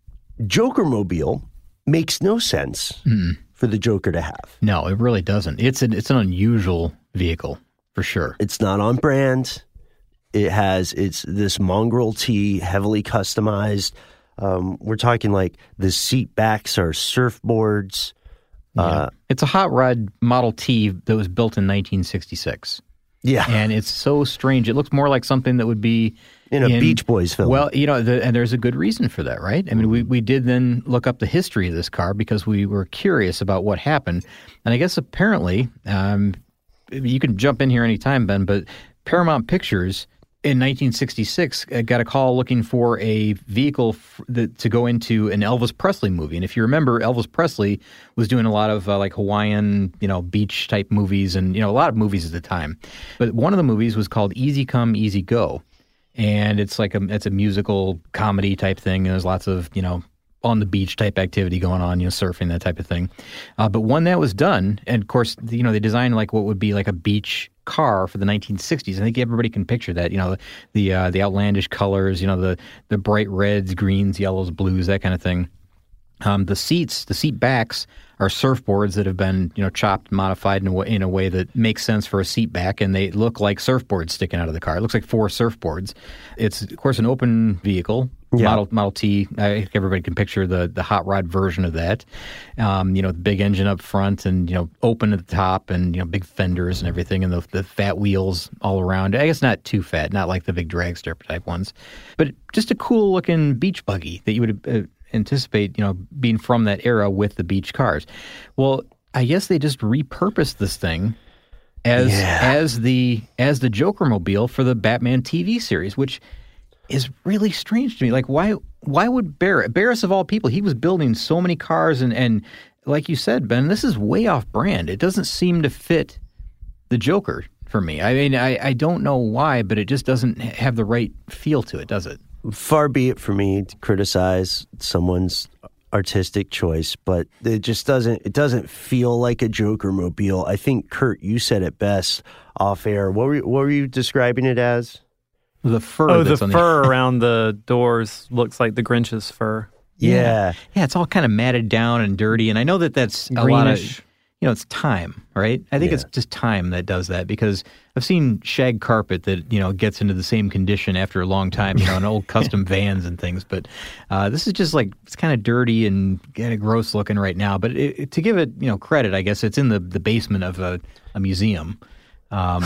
Joker-mobile makes no sense Mm. for the Joker to have. No, it really doesn't. It's an it's an unusual vehicle for sure. It's not on brand. It has it's this mongrel tee, heavily customized. Um, we're talking like the seat backs are surfboards. Yeah. Uh, it's a hot rod Model T that was built in nineteen sixty-six. Yeah. And it's so strange. It looks more like something that would be in a Beach Boys film. Well, you know, the, and there's a good reason for that, right? I mean, we, we did then look up the history of this car because we were curious about what happened. And I guess apparently, um, you can jump in here anytime, Ben, but Paramount Pictures in nineteen sixty-six uh, got a call looking for a vehicle f- that, to go into an Elvis Presley movie. And if you remember, Elvis Presley was doing a lot of uh, like Hawaiian, you know, beach type movies and, you know, a lot of movies at the time. But one of the movies was called Easy Come, Easy Go. And it's like a, it's a musical comedy type thing. And there's lots of, you know, on the beach type activity going on, you know, surfing, that type of thing. Uh, but when that was done, and of course, you know, they designed like what would be like a beach car for the nineteen sixties. I think everybody can picture that, you know, the uh, the outlandish colors, you know, the the bright reds, greens, yellows, blues, that kind of thing. Um, the seats, the seat backs are surfboards that have been, you know, chopped, modified in a way, in a way that makes sense for a seat back, and they look like surfboards sticking out of the car. It looks like four surfboards. It's, of course, an open vehicle. Yeah. Model Model T. I think everybody can picture the the hot rod version of that. Um, you know, the big engine up front, and you know, open at the top, and you know, big fenders and everything, and the the fat wheels all around. I guess not too fat, not like the big dragster type ones, but just a cool looking beach buggy that you would uh, anticipate, you know, being from that era with the beach cars. Well, I guess they just repurposed this thing as Yeah. as the as the Joker mobile for the Batman T V series, which is really strange to me. Like, why why would Barris, Barris of all people, he was building so many cars, and, and like you said, Ben, this is way off brand. It doesn't seem to fit the Joker for me. I mean, I, I don't know why, but it just doesn't have the right feel to it, does it? Far be it for me to criticize someone's artistic choice, but it just doesn't it doesn't feel like a Joker mobile. I think, Kurt, you said it best off air. What were, what were you describing it as? The fur. Oh, that's the on fur around the doors looks like the Grinch's fur. Yeah. Yeah, it's all kind of matted down and dirty. And I know that that's a lot of, Greenish. you know, it's time, right? I think Yeah. it's just time that does that, because I've seen shag carpet that, you know, gets into the same condition after a long time, you know, in old custom vans and things. But uh, this is just like, it's kind of dirty and kind of gross looking right now. But it, it- to give it, you know, credit, I guess it's in the, the basement of a, a museum. Um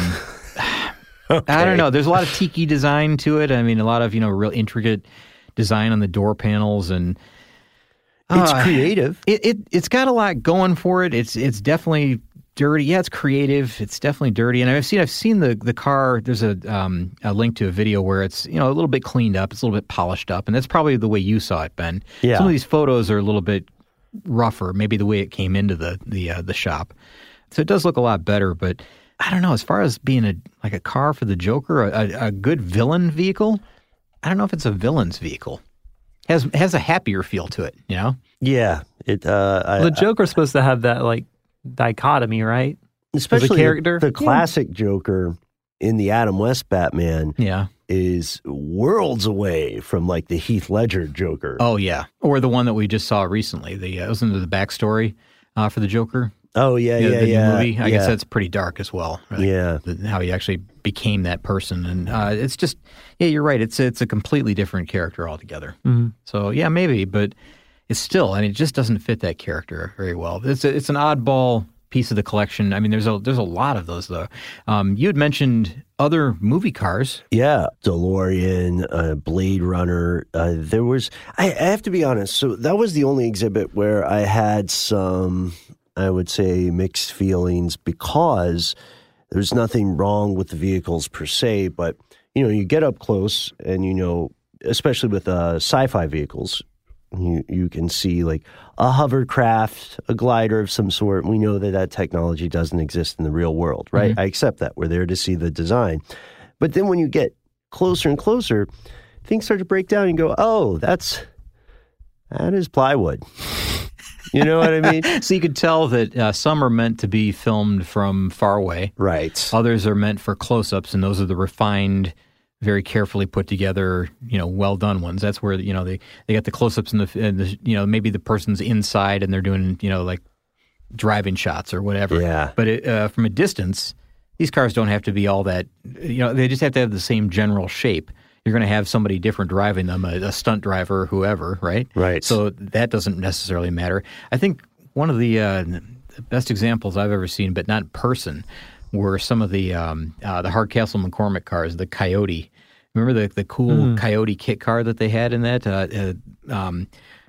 I don't know. There's a lot of tiki design to it. I mean, a lot of, you know, real intricate design on the door panels. And It's Uh, creative. It, it it's got a lot going for it. It's it's definitely dirty. Yeah, it's creative. It's definitely dirty. And I've seen I've seen the the car. There's a um a link to a video where it's you know a little bit cleaned up. It's a little bit polished up, and that's probably the way you saw it, Ben. Yeah. Some of these photos are a little bit rougher, maybe the way it came into the the uh, the shop. So it does look a lot better, but I don't know. As far as being a like a car for the Joker, a, a, a good villain vehicle, I don't know if it's a villain's vehicle. Has has a happier feel to it, you know? Yeah, it. Uh, I, the Joker's supposed to have that like dichotomy, right? especially As a character, the, the classic Joker in the Adam West Batman. Yeah. Is worlds away from like the Heath Ledger Joker. Oh yeah, or the one that we just saw recently. The uh, wasn't it the backstory uh, for the Joker? Oh yeah, yeah, the yeah. New movie. I yeah. guess that's pretty dark as well. Right? Yeah, the, how he actually became that person, and uh, it's just yeah, you're right. It's it's a completely different character altogether. Mm-hmm. So yeah, maybe, but it's still, and it just doesn't fit that character very well. It's a, it's an oddball piece of the collection. I mean, there's a there's a lot of those though. Um, you had mentioned other movie cars. Yeah, DeLorean, uh, Blade Runner. Uh, there was. I, I have to be honest. So that was the only exhibit where I had some, I would say, mixed feelings because there's nothing wrong with the vehicles per se, but you know, you get up close and you know, especially with uh, sci-fi vehicles. You you can see like a hovercraft, a glider of some sort. We know that that technology doesn't exist in the real world, right? Mm-hmm. I accept that. We're there to see the design. But then when you get closer and closer, things start to break down and you go, oh, that's, that is plywood. You know what I mean? So you could tell that uh, some are meant to be filmed from far away. Right. Others are meant for close-ups, and those are the refined, very carefully put together, you know, well done ones. That's where, you know, they, they got the close-ups and the, and the, you know, maybe the person's inside and they're doing, you know, like driving shots or whatever. Yeah. But it, uh, from a distance, these cars don't have to be all that, you know, they just have to have the same general shape. You're going to have somebody different driving them, a, a stunt driver, whoever, right? Right. So that doesn't necessarily matter. I think one of the, uh, the best examples I've ever seen, but not in person, were some of the um, uh, the Hardcastle McCormick cars, the Coyote. Remember the the cool mm. Coyote kit car that they had in that? Uh, uh, um,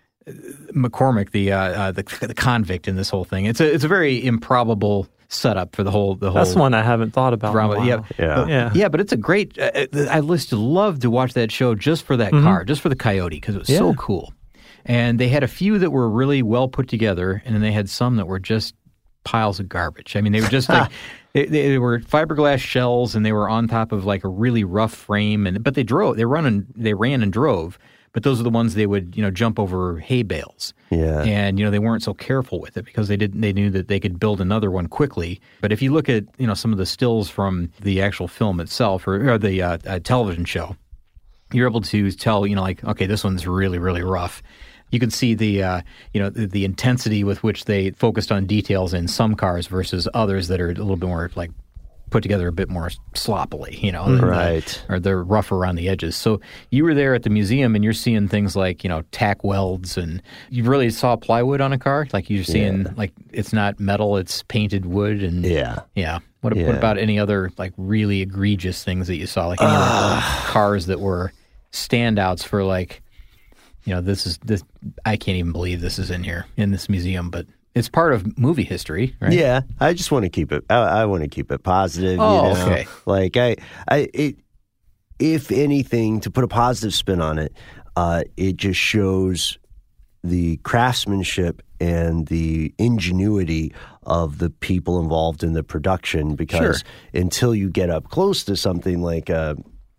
McCormick, the, uh, uh, the the convict in this whole thing. It's a it's a very improbable setup for the whole the whole. That's one I haven't thought about. Drama. In a while. Yeah, yeah, but, yeah. yeah. But it's a great. Uh, I used to love to watch that show just for that mm-hmm. car, just for the Coyote, because it was yeah. so cool. And they had a few that were really well put together, and then they had some that were just piles of garbage. I mean, they were just like they, they were fiberglass shells, and they were on top of like a really rough frame. And but they drove, they run and they ran and drove. But those are the ones they would, you know, jump over hay bales. Yeah. And you know, they weren't so careful with it because they didn't. They knew that they could build another one quickly. But if you look at, you know, some of the stills from the actual film itself or, or the uh, uh, television show, you're able to tell, you know, like, okay, this one's really, really rough. You can see the, uh, you know, the, the intensity with which they focused on details in some cars versus others that are a little bit more like put together a bit more sloppily, you know, right? The, or they're rough around the edges. So you were there at the museum, and you're seeing things like, you know, tack welds, and you really saw plywood on a car. Like you're seeing, yeah. like it's not metal, it's painted wood, and yeah, yeah. What, yeah. what about any other like really egregious things that you saw, like any uh, other cars that were standouts for like, you know, this is this. I can't even believe this is in here in this museum, but it's part of movie history, right? Yeah, I just want to keep it. I, I want to keep it positive. Oh, you know? okay. Like I, I, it, if anything, to put a positive spin on it, uh, it just shows the craftsmanship and the ingenuity of the people involved in the production. Because sure. until you get up close to something like a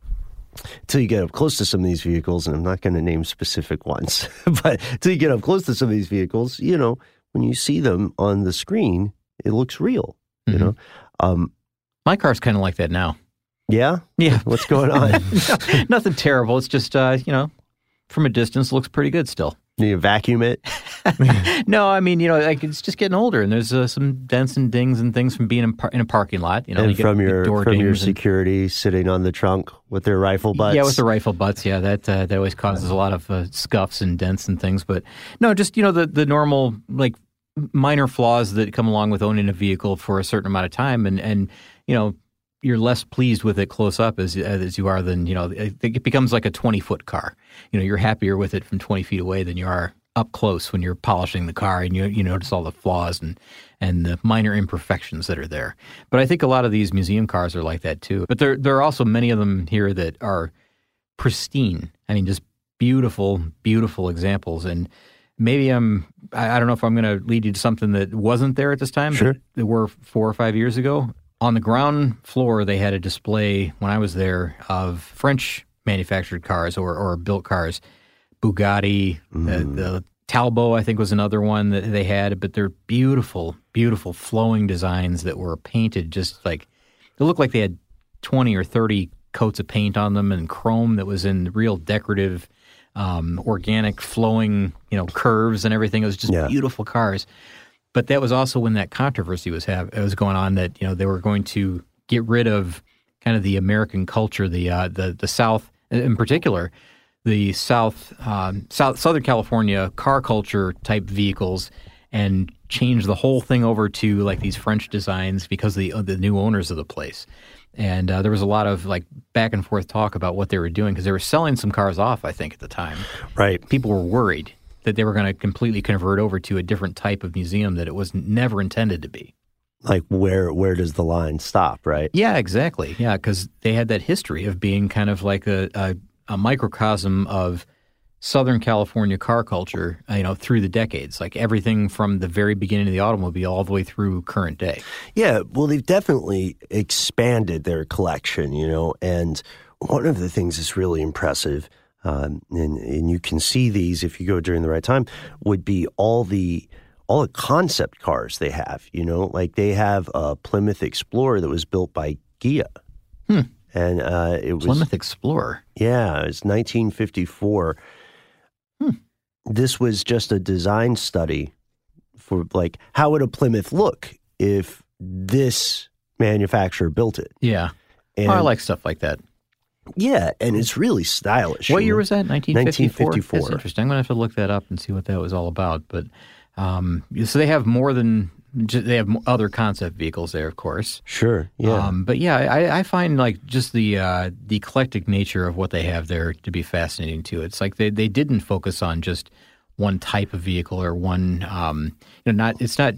Until you get up close to some of these vehicles, and I'm not going to name specific ones, but until you get up close to some of these vehicles, you know, when you see them on the screen, it looks real, you mm-hmm. know. Um, My car's kind of like that now. Yeah? Yeah. What's going on? no, nothing terrible. It's just, uh, you know, from a distance, looks pretty good still. Do you vacuum it? No, I mean, you know, like it's just getting older, and there's uh, some dents and dings and things from being in, par- in a parking lot. You know, and you from get your door from your dings and- security sitting on the trunk with their rifle butts. Yeah, with the rifle butts. Yeah, that uh, that always causes a lot of uh, scuffs and dents and things. But no, just you know the the normal like minor flaws that come along with owning a vehicle for a certain amount of time, and and you know. You're less pleased with it close up as as you are than, you know, it becomes like a twenty-foot car. You know, you're happier with it from twenty feet away than you are up close when you're polishing the car, and you you notice all the flaws and and the minor imperfections that are there. But I think a lot of these museum cars are like that too. But there there are also many of them here that are pristine. I mean, just beautiful, beautiful examples. And maybe I'm I, I don't know if I'm going to lead you to something that wasn't there at this time. Sure. But that were four or five years ago. On the ground floor, they had a display when I was there of French manufactured cars or, or built cars. Bugatti, mm. the, the Talbot, I think, was another one that they had. But they're beautiful, beautiful flowing designs that were painted just like, they looked like they had twenty or thirty coats of paint on them and chrome that was in real decorative, um, organic flowing, you know, curves and everything. It was just yeah. beautiful cars. But that was also when that controversy was have, it was going on that, you know, they were going to get rid of kind of the American culture, the uh, the the South in particular, the South, um, South Southern California car culture type vehicles, and change the whole thing over to like these French designs because of the uh, the new owners of the place. And uh, there was a lot of like back and forth talk about what they were doing because they were selling some cars off, I think, at the time. Right. People were worried that they were going to completely convert over to a different type of museum that it was never intended to be. Like where where does the line stop, right? Yeah, exactly. Yeah, because they had that history of being kind of like a, a, a microcosm of Southern California car culture, you know, through the decades. Like everything from the very beginning of the automobile all the way through current day. Yeah, well, they've definitely expanded their collection, you know, and one of the things that's really impressive, um, and, and you can see these if you go during the right time, would be all the all the concept cars they have, you know, like they have a Plymouth Explorer that was built by Ghia. Hmm. And uh, it was Plymouth Explorer. Yeah, it's nineteen fifty-four. Hmm. This was just a design study for like how would a Plymouth look if this manufacturer built it. Yeah. And, oh, I like stuff like that. Yeah, and it's really stylish. What year was that? nineteen fifty-four? nineteen fifty-four. That's interesting. I'm going to have to look that up and see what that was all about. But um, so they have more than they have other concept vehicles there, of course. Sure. Yeah. Um, but yeah, I, I find like just the uh, the eclectic nature of what they have there to be fascinating too. It's like they, they didn't focus on just one type of vehicle or one. Um, you know, not it's not.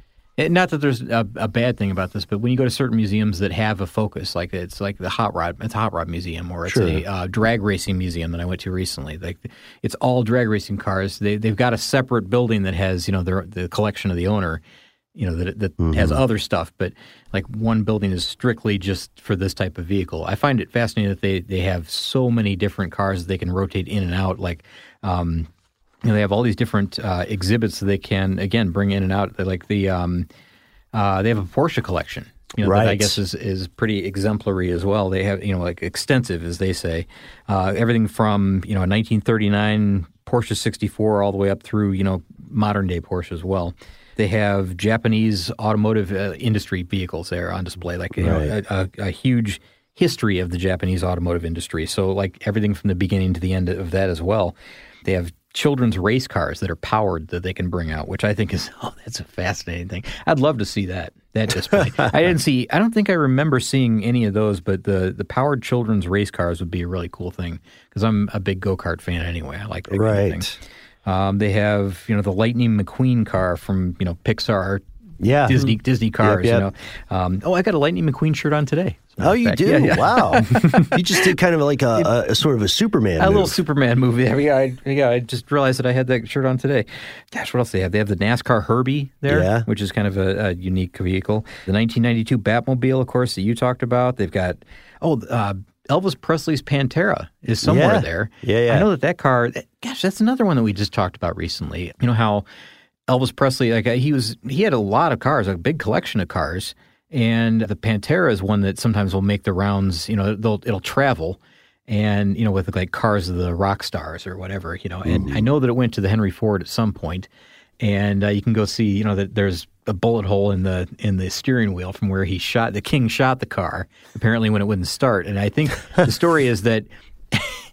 Not that there's a, a bad thing about this, but when you go to certain museums that have a focus, like it's like the Hot Rod, it's a Hot Rod Museum, or it's sure. a uh, drag racing museum that I went to recently. Like it's all drag racing cars. They they've got a separate building that has you know their the collection of the owner, you know that that mm-hmm. has other stuff, but like one building is strictly just for this type of vehicle. I find it fascinating that they they have so many different cars that they can rotate in and out, like. Um, You know, they have all these different uh, exhibits that they can, again, bring in and out. They're like the um, uh, they have a Porsche collection, you know, right. that I guess is, is pretty exemplary as well. They have, you know, like extensive, as they say. Uh, everything from, you know, a nineteen thirty-nine Porsche sixty-four all the way up through, you know, modern-day Porsche as well. They have Japanese automotive uh, industry vehicles there on display, like, you right. know, a, a, a huge history of the Japanese automotive industry. So, like, everything from the beginning to the end of that as well. They have children's race cars that are powered that they can bring out, which I think is, oh, that's a fascinating thing. I'd love to see that, that display. I didn't see, I don't think I remember seeing any of those, but the, the powered children's race cars would be a really cool thing because I'm a big go-kart fan anyway. I like that right. kind of thing. Um, they have, you know, the Lightning McQueen car from, you know, Pixar, yeah. Disney Disney cars, yep, yep. you know. Um, oh, I got a Lightning McQueen shirt on today. Oh, you fact. do? Yeah, yeah. Wow. You just did kind of like a, a, a sort of a Superman A move. little Superman movie. Yeah I, yeah, I just realized that I had that shirt on today. Gosh, what else do they have? They have the NASCAR Herbie there, yeah. which is kind of a, a unique vehicle. The nineteen ninety-two Batmobile, of course, that you talked about. They've got, oh, uh, Elvis Presley's Pantera is somewhere yeah. there. Yeah, yeah. I know that that car, gosh, that's another one that we just talked about recently. You know how Elvis Presley, like he was, he had a lot of cars, a big collection of cars. And the Pantera is one that sometimes will make the rounds, you know, they'll, it'll travel and, you know, with like cars of the rock stars or whatever, you know. And mm-hmm. I know that it went to the Henry Ford at some point, and uh, you can go see, you know, that there's a bullet hole in the in the steering wheel from where he shot, the King shot the car, apparently when it wouldn't start. And I think the story is that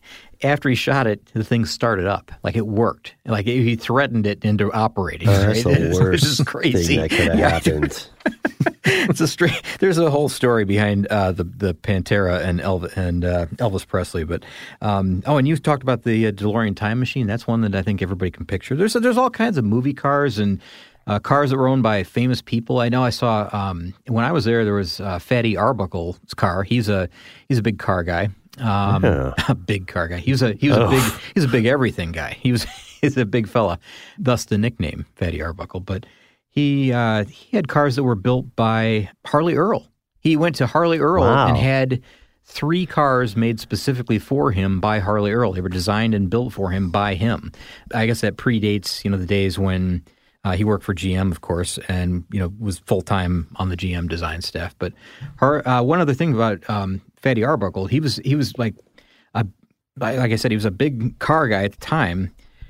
after he shot it, the thing started up. Like it worked. Like it, he threatened it into operating. Oh, that's right? the worst This is crazy. thing that could have Yeah. happened. It's a straight. There's a whole story behind uh, the the Pantera and Elvis and uh, Elvis Presley. But um, oh, and you talked about the uh, DeLorean time machine. That's one that I think everybody can picture. There's there's all kinds of movie cars and uh, cars that were owned by famous people. I know I saw um, when I was there. There was uh, Fatty Arbuckle's car. He's a he's a big car guy. Um, Yeah. A big car guy. He was a he was Oh. a big he's a big everything guy. He was he's a big fella. Thus the nickname Fatty Arbuckle. But He uh, he had cars that were built by Harley Earl. He went to Harley Earl Wow. and had three cars made specifically for him by Harley Earl. They were designed and built for him by him. I guess that predates, you know, the days when uh, he worked for G M, of course, and, you know, was full-time on the G M design staff. But her, uh, one other thing about um, Fatty Arbuckle, he was he was like, a, like I said, he was a big car guy at the time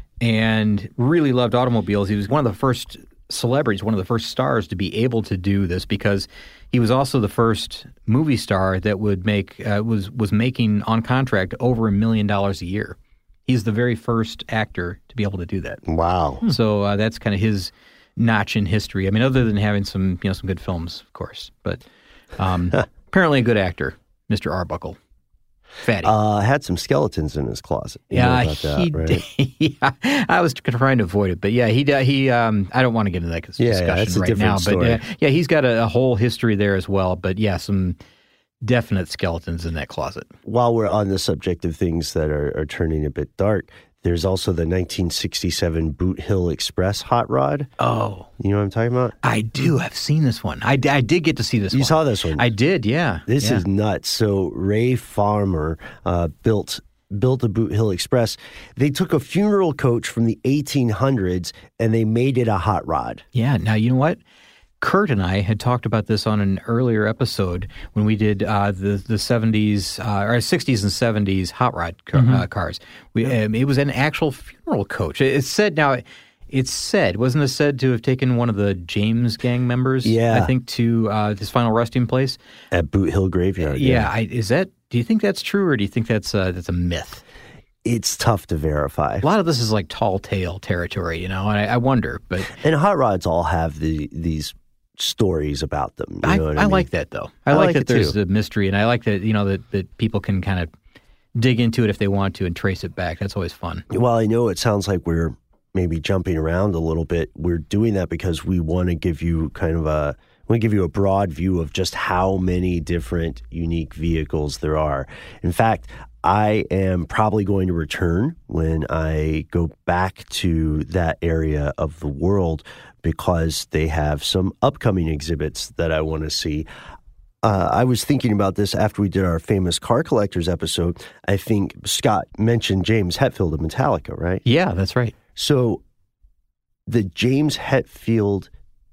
and really loved automobiles. He was one of the first celebrities, one of the first stars to be able to do this because he was also the first movie star that would make uh, was was making on contract over a million dollars a year. He's the very first actor to be able to do that. Wow! So uh, that's kind of his notch in history. I mean, other than having some you know some good films, of course, but um, apparently a good actor, Mister Arbuckle. Fatty. Uh, had some skeletons in his closet. You yeah, know about that, he right? did. Yeah, I was trying to avoid it, but yeah, he he. Um, I don't want to get into that Yeah, yeah, discussion that's a right different now, story. but uh, yeah, he's got a, a whole history there as well. But yeah, some definite skeletons in that closet. While we're on the subject of things that are, are turning a bit dark, there's also the nineteen sixty-seven Boot Hill Express hot rod. Oh, you know what I'm talking about? I do. I've seen this one. I, I did get to see this You one. saw this one? I did, yeah. This yeah. is nuts. So Ray Farmer uh, built built a Boot Hill Express. They took a funeral coach from the eighteen hundreds and they made it a hot rod. Yeah. Now, you know what? Kurt and I had talked about this on an earlier episode when we did uh, the the seventies uh, or sixties and seventies hot rod car, Mhm. uh, cars. We, um, it was an actual funeral coach. It, it's said now. It's said, wasn't it said to have taken one of the James gang members? Yeah. I think to uh, his final resting place at Boot Hill Graveyard. Yeah, Yeah, I, is that? Do you think that's true, or do you think that's uh, that's a myth? It's tough to verify. A lot of this is like tall tale territory, you know. And I, I wonder, but And hot rods all have the these stories about them. You I, know what I, I, mean? like that though. I, I like, like that it, there's too. a mystery, and I like that you know that, that people can kind of dig into it if they want to and trace it back. That's always fun. While I know it sounds like we're maybe jumping around a little bit, we're doing that because we want to give you kind of a we want to give you a broad view of just how many different unique vehicles there are. In fact, I am probably going to return when I go back to that area of the world because they have some upcoming exhibits that I want to see. Uh, I was thinking about this after we did our famous car collectors episode. I think Scott mentioned James Hetfield of Metallica, right? Yeah, that's right. So the James Hetfield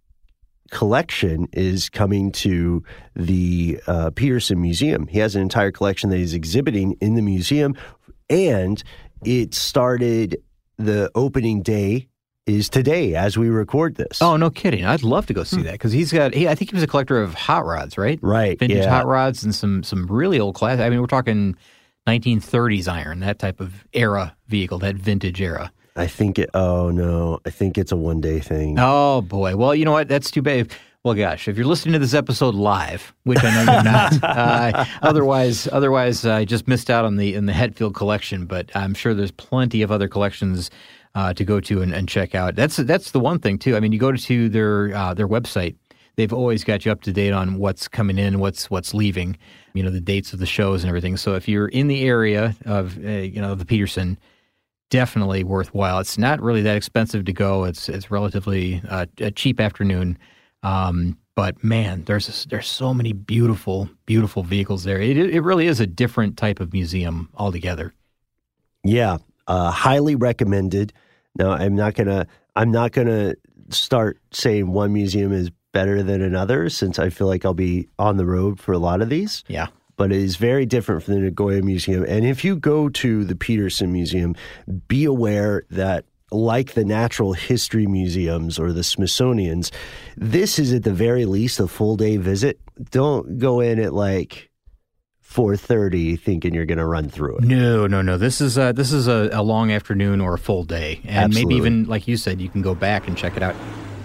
collection is coming to the uh, Peterson Museum. He has an entire collection that he's exhibiting in the museum, and it started, the opening day is today as we record this. Oh, no kidding! I'd love to go see that because he's got. He, I think he was a collector of hot rods, right? Right, Vintage yeah. hot rods and some some really old class. I mean, we're talking nineteen thirties iron, that type of era vehicle, that vintage era. I think it, oh no, I think it's a one day thing. Oh boy. Well, you know what? That's too bad. Well, gosh, if you're listening to this episode live, which I know you're not, uh, otherwise, otherwise, I just missed out on the in the Hetfield collection. But I'm sure there's plenty of other collections uh, to go to and, and check out. That's that's the one thing too. I mean, you go to their uh, their website. They've always got you up to date on what's coming in, what's what's leaving. You know, the dates of the shows and everything. So if you're in the area of uh, you know the Peterson, definitely worthwhile. It's not really that expensive to go. It's it's relatively uh, a cheap afternoon. Um, but man, there's there's so many beautiful, beautiful vehicles there. It it really is a different type of museum altogether. Yeah, uh, highly recommended. Now, I'm not gonna I'm not gonna start saying one museum is better than another since I feel like I'll be on the road for a lot of these. Yeah. But it is very different from the Nagoya Museum. And if you go to the Peterson Museum, be aware that like the natural history museums or the Smithsonian's, this is at the very least a full day visit. Don't go in at like four thirty thinking you're going to run through it. No, no, no. This is a, this is a, a long afternoon or a full day. And Absolutely. Maybe even, like you said, you can go back and check it out.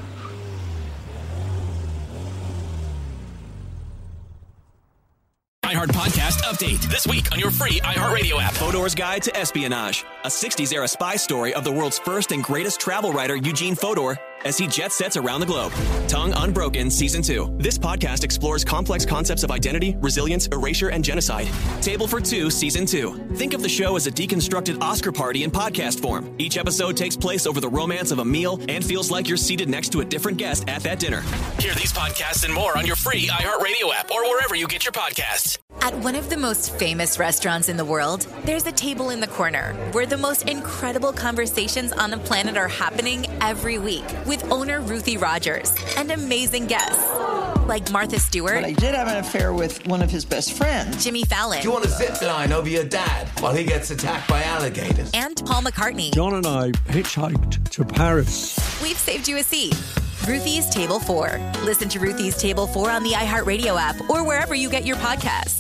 iHeart Podcast Update. This week on your free iHeartRadio app. Fodor's Guide to Espionage, a sixties-era spy story of the world's first and greatest travel writer, Eugene Fodor, as he jet sets around the globe. Tongue Unbroken Season two. This podcast explores complex concepts of identity, resilience, erasure, and genocide. Table for Two Season two. Think of the show as a deconstructed Oscar party in podcast form. Each episode takes place over the romance of a meal and feels like you're seated next to a different guest at that dinner. Hear these podcasts and more on your free iHeartRadio app or wherever you get your podcasts. At one of the most famous restaurants in the world, there's a table in the corner where the most incredible conversations on the planet are happening every week with owner Ruthie Rogers and amazing guests like Martha Stewart. But I did have an affair with one of his best friends, Jimmy Fallon. Do you want to zip line over your dad while he gets attacked by alligators? And Paul McCartney. John and I hitchhiked to Paris. We've saved you a seat. Ruthie's Table four. Listen to Ruthie's Table four on the iHeartRadio app or wherever you get your podcasts.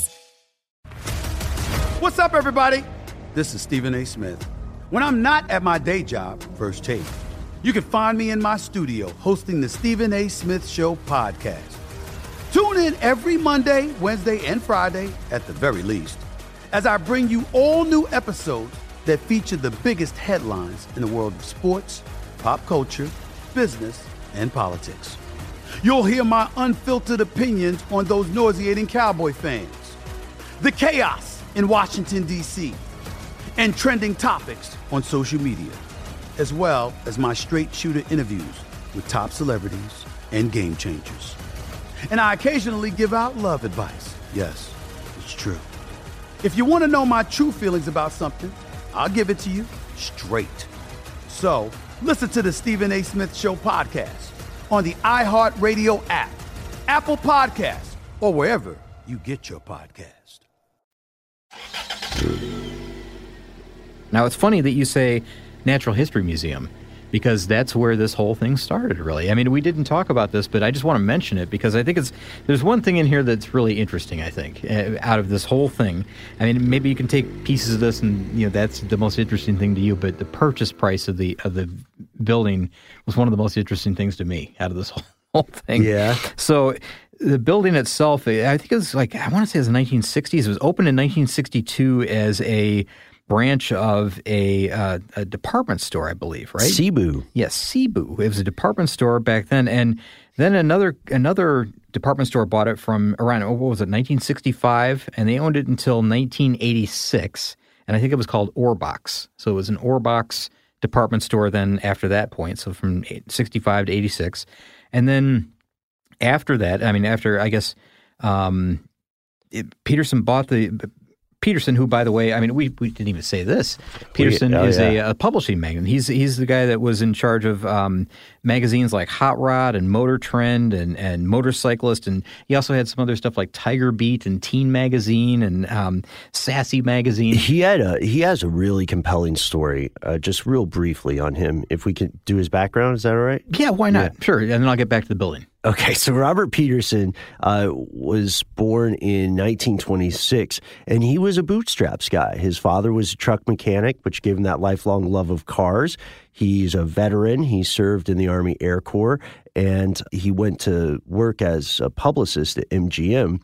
What's up, everybody? This is Stephen A. Smith. When I'm not at my day job, First Take, you can find me in my studio hosting the Stephen A. Smith Show podcast. Tune in every Monday, Wednesday, and Friday, at the very least, as I bring you all new episodes that feature the biggest headlines in the world of sports, pop culture, business, and politics. You'll hear my unfiltered opinions on those nauseating Cowboy fans, the chaos in Washington, D C, and trending topics on social media, as well as my straight shooter interviews with top celebrities and game changers. And I occasionally give out love advice. Yes, it's true. If you want to know my true feelings about something, I'll give it to you straight. So listen to the Stephen A. Smith Show podcast on the iHeartRadio app, Apple Podcasts, or wherever you get your podcast. Now, it's funny that you say Natural History Museum, because that's where this whole thing started, really. I mean, we didn't talk about this, but I just want to mention it because I think it's there's one thing in here that's really interesting, I think, uh, out of this whole thing. I mean, maybe you can take pieces of this and, you know, that's the most interesting thing to you, but the purchase price of the of the building was one of the most interesting things to me out of this whole, whole thing. Yeah. So the building itself, I think it was like, I want to say it was the nineteen sixties. It was opened in nineteen sixty-two as a branch of a, uh, a department store, I believe, right? Cebu. Yes, Cebu. It was a department store back then. And then another another department store bought it from around, what was it, nineteen sixty-five? And they owned it until nineteen eighty-six. And I think it was called Orbox. So it was an Orbox department store then after that point, so from sixty-five to eighty-six. And then after that, I mean, after, I guess, um, it, Peterson bought the... Peterson, who, by the way, I mean, we, we didn't even say this. Peterson we, oh, is yeah. a, a publishing magnate. He's he's the guy that was in charge of um, magazines like Hot Rod and Motor Trend and, and Motorcyclist. And he also had some other stuff like Tiger Beat and Teen Magazine and um, Sassy Magazine. He had a he has a really compelling story. Uh, just real briefly on him, if we could do his background, is that all right? Yeah, why not? Yeah. Sure, and then I'll get back to the building. Okay, so Robert Peterson uh, was born in nineteen twenty-six, and he was a bootstraps guy. His father was a truck mechanic, which gave him that lifelong love of cars. He's a veteran. He served in the Army Air Corps, and he went to work as a publicist at M G M,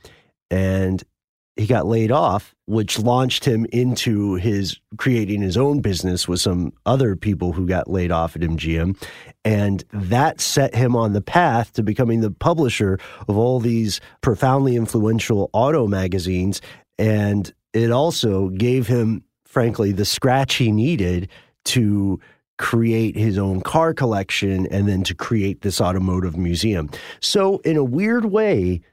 and he got laid off, which launched him into his creating his own business with some other people who got laid off at M G M. And that set him on the path to becoming the publisher of all these profoundly influential auto magazines. And it also gave him, frankly, the scratch he needed to create his own car collection and then to create this automotive museum. So in a weird way,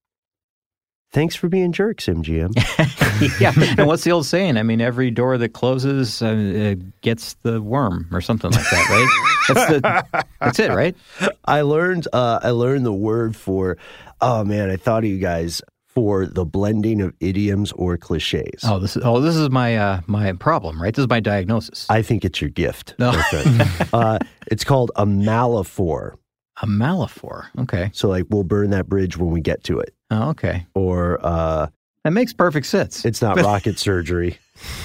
thanks for being jerks, M G M. Yeah, and what's the old saying? I mean, every door that closes uh, gets the worm or something like that, right? That's, the, that's it, right? I learned uh, I learned the word for, oh man, I thought of you guys, for the blending of idioms or cliches. Oh, this is oh, this is my uh, my problem, right? This is my diagnosis. I think it's your gift. No. uh, it's called a malaphor. A malaphor, okay. So like, we'll burn that bridge when we get to it. Oh, okay. Or uh, That makes perfect sense. It's not rocket surgery.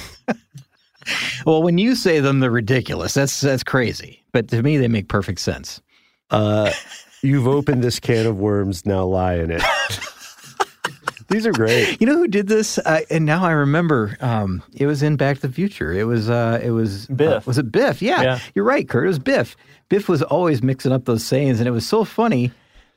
Well, when you say them, they're ridiculous. That's that's crazy. But to me, they make perfect sense. Uh, you've opened this can of worms. Now lie in it. These are great. You know who did this? Uh, and now I remember. Um, it was in Back to the Future. It was. Uh, it was Biff. Uh, was it Biff? Yeah, yeah, you're right, Kurt. It was Biff. Biff was always mixing up those sayings, and it was so funny.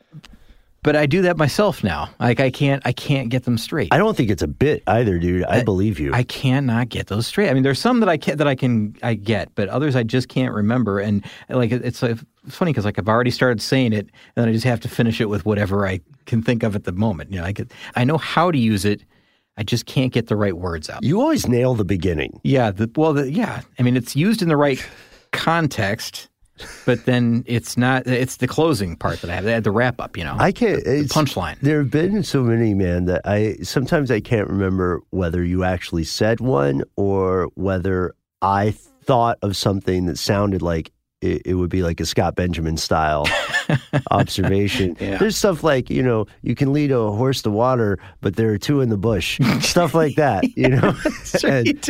But I do that myself now. Like I can't. I can't get them straight. I don't think it's a bit either, dude. I, I believe you. I cannot get those straight. I mean, there's some that I can that I can I get, but others I just can't remember. And like it's like, it's funny because like I've already started saying it, and then I just have to finish it with whatever I can think of at the moment. You know, I could, I know how to use it. I just can't get the right words out. You always nail the beginning. Yeah. The, well, the, yeah. I mean, it's used in the right context. But then it's not, it's the closing part that I have, the, the wrap up, you know. I can't, the, the punchline. There have been so many, man, that I, sometimes I can't remember whether you actually said one or whether I thought of something that sounded like it, it would be like a Scott Benjamin style observation. Yeah. There's stuff like, you know, you can lead a horse to water, but there are two in the bush. Stuff like that, you know. and,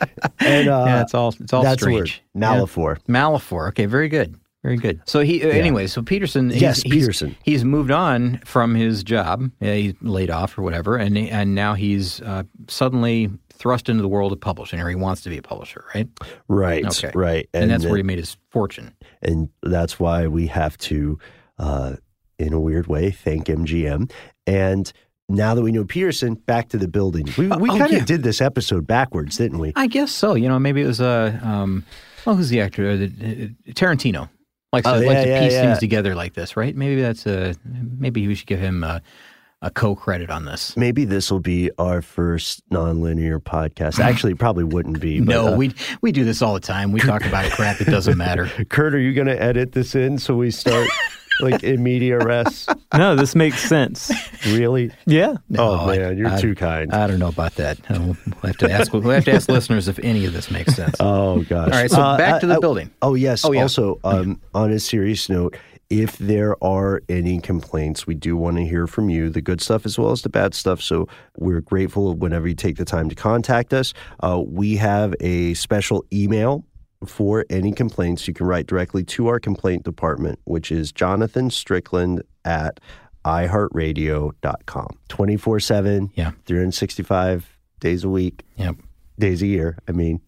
and uh, yeah, it's all it's all that's strange. The word. Malaphor. Yeah. Malaphor. Okay, very good. Very good. So he, uh, yeah. anyway, so Peterson. He's, yes, Peterson. He's, he's moved on from his job. Yeah, he's laid off or whatever, and and now he's uh, suddenly thrust into the world of publishing, or he wants to be a publisher, right? Right. Okay. Right. And, and that's where he made his fortune. And that's why we have to, uh, in a weird way, thank M G M. And now that we know Peterson, back to the building. We we uh, kind of oh, yeah. did this episode backwards, didn't we? I guess so. You know, maybe it was a uh, um, well, who's the actor? Uh, the, uh, Tarantino. Likes to, oh, yeah, likes to yeah, piece yeah. things together like this, right? Maybe that's a maybe we should give him a, a co-credit on this. Maybe this will be our first nonlinear podcast. Actually, it probably wouldn't be. But, no, uh, we we do this all the time. We talk about crap. It doesn't matter. Kurt, are you going to edit this in so we start like in media res? No, this makes sense. Really? Yeah. No, oh man, you're I, too kind. I don't know about that. We'll have to ask. We'll have to ask listeners if any of this makes sense. Oh gosh. All right. So uh, back to the I, building. Oh yes. Oh, yeah. Also, um, on a serious note, if there are any complaints, we do want to hear from you, the good stuff as well as the bad stuff. So we're grateful whenever you take the time to contact us. Uh, we have a special email for any complaints. You can write directly to our complaint department, which is Jonathan Strickland at i heart radio dot com. twenty-four seven, yeah. three hundred sixty-five days a week, yep. days a year, I mean.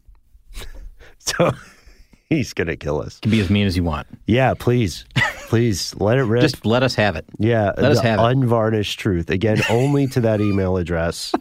So he's going to kill us. You can be as mean as you want. Yeah, please. Please, let it rip. Just let us have it. Yeah, let us have it. Unvarnished truth. Again, only to that email address.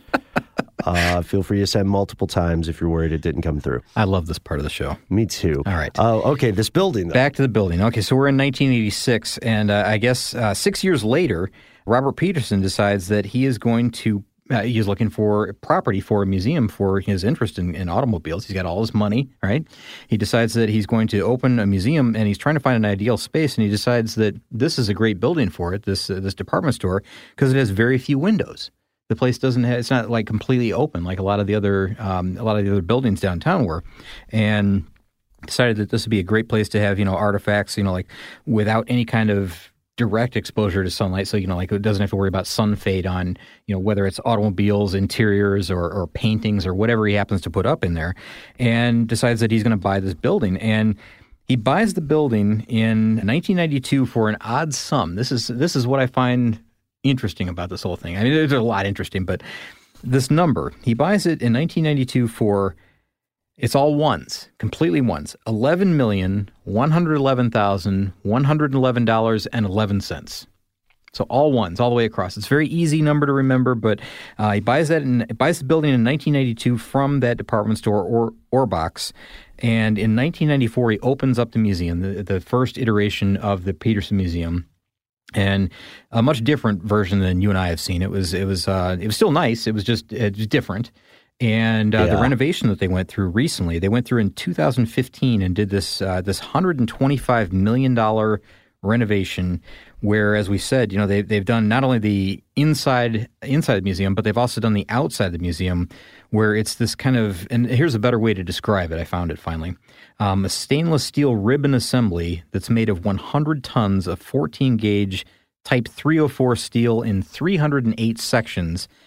Uh, feel free to send multiple times if you're worried it didn't come through. I love this part of the show. Me too. All right. Oh, okay. This building, though. Back to the building. Okay, so we're in nineteen eighty-six, and uh, I guess uh, six years later, Robert Peterson decides that he is going to Uh, he's looking for property for a museum for his interest in, in automobiles. He's got all his money, right? He decides that he's going to open a museum, and he's trying to find an ideal space, and he decides that this is a great building for it, this uh, this department store, because it has very few windows. The place doesn't have, it's not like completely open like a lot of the other um, a lot of the other buildings downtown were, and decided that this would be a great place to have, you know, artifacts, you know, like without any kind of direct exposure to sunlight, so you know, like it doesn't have to worry about sun fade on, you know, whether it's automobiles, interiors, or, or paintings, or whatever he happens to put up in there, and decides that he's going to buy this building. And he buys the building in nineteen ninety-two for an odd sum. This is this is what I find interesting about this whole thing. I mean, there's a lot interesting, but this number, he buys it in nineteen ninety-two for, it's all ones, completely ones, eleven million one hundred eleven thousand one hundred eleven dollars and eleven cents. So all ones, all the way across. It's a very easy number to remember, but uh, he buys that in, buys the building in nineteen ninety-two from that department store, or Orbox, and in nineteen ninety-four he opens up the museum, the, the first iteration of the Peterson Museum. And a much different version than you and I have seen. It was it was uh, it was still nice. It was just it was different. And uh, yeah. the renovation that they went through recently, they went through in two thousand fifteen and did this uh, this one hundred twenty-five million dollars renovation, where, as we said, you know, they, they've done not only the inside inside the museum, but they've also done the outside of the museum, where it's this kind of, and here's a better way to describe it, I found it finally, um, a stainless steel ribbon assembly that's made of one hundred tons of fourteen gauge Type three oh four steel in three hundred eight sections.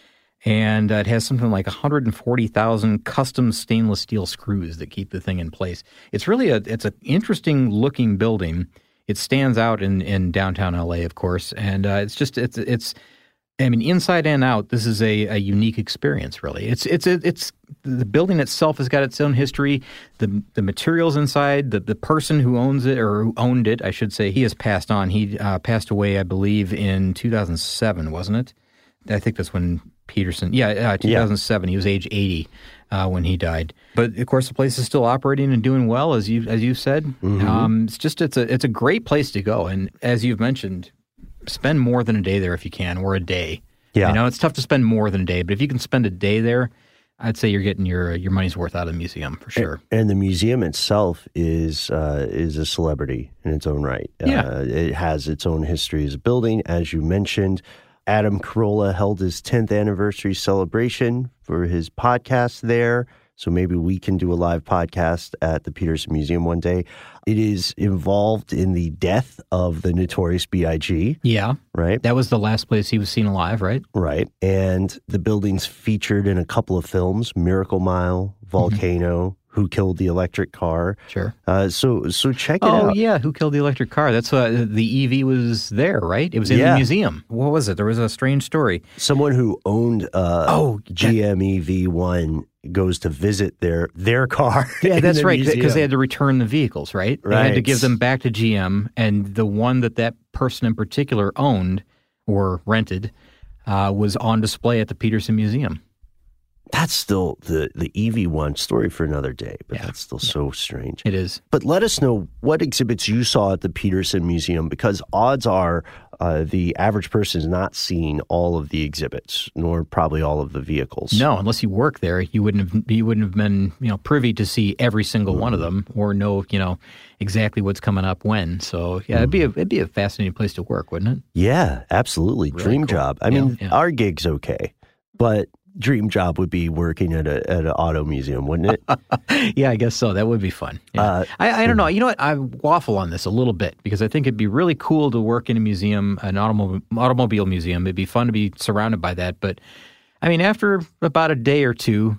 And uh, it has something like one hundred forty thousand custom stainless steel screws that keep the thing in place. It's really a it's an interesting looking building. It stands out in, in downtown L A, of course, and uh, it's just it's it's. I mean, inside and out, this is a, a unique experience. Really, it's it's it's the building itself has got its own history. The the materials inside, the the person who owns it or who owned it, I should say, he has passed on. He uh, passed away, I believe, in two thousand seven, wasn't it? I think that's when Peterson. Yeah, uh, two thousand seven. Yeah. He was age eighty uh, when he died. But of course, the place is still operating and doing well, as you as you said. Mm-hmm. Um, it's just it's a it's a great place to go, and as you've mentioned, spend more than a day there if you can, or a day. Yeah, I know it's tough to spend more than a day, but if you can spend a day there, I'd say you're getting your your money's worth out of the museum for sure. And, and the museum itself is uh, is a celebrity in its own right. Yeah, uh, it has its own history as a building, as you mentioned. Adam Carolla held his tenth anniversary celebration for his podcast there. So maybe we can do a live podcast at the Peterson Museum one day. It is involved in the death of the Notorious B I G Yeah. Right? That was the last place he was seen alive, right? Right. And the building's featured in a couple of films, Miracle Mile, Volcano, mm-hmm. Who Killed the Electric Car. Sure. Uh, so so check it oh, out. Oh, yeah, Who Killed the Electric Car. That's uh, the E V was there, right? It was in yeah. the museum. What was it? There was a strange story. Someone who owned uh, oh, G M E V one goes to visit their their car. Yeah, that's right, because they had to return the vehicles, right? Right. They had to give them back to G M, and the one that that person in particular owned or rented uh, was on display at the Peterson Museum. That's still the, the E V one story for another day, but yeah. that's still yeah. so strange. It is. But let us know what exhibits you saw at the Peterson Museum, because odds are uh, the average person has not seen all of the exhibits, nor probably all of the vehicles. No, unless you work there, you wouldn't have you wouldn't have been you know privy to see every single mm-hmm. one of them, or know you know exactly what's coming up when. So yeah, mm-hmm. it'd be a it'd be a fascinating place to work, wouldn't it? Yeah, absolutely. Really Dream cool. job. I yeah, mean, yeah. our gig's okay, but dream job would be working at a at an auto museum, wouldn't it? Yeah, I guess so. That would be fun. Yeah. Uh, I, I don't know. You know what? I waffle on this a little bit because I think it'd be really cool to work in a museum, an automobile automobile museum. It'd be fun to be surrounded by that. But I mean, after about a day or two,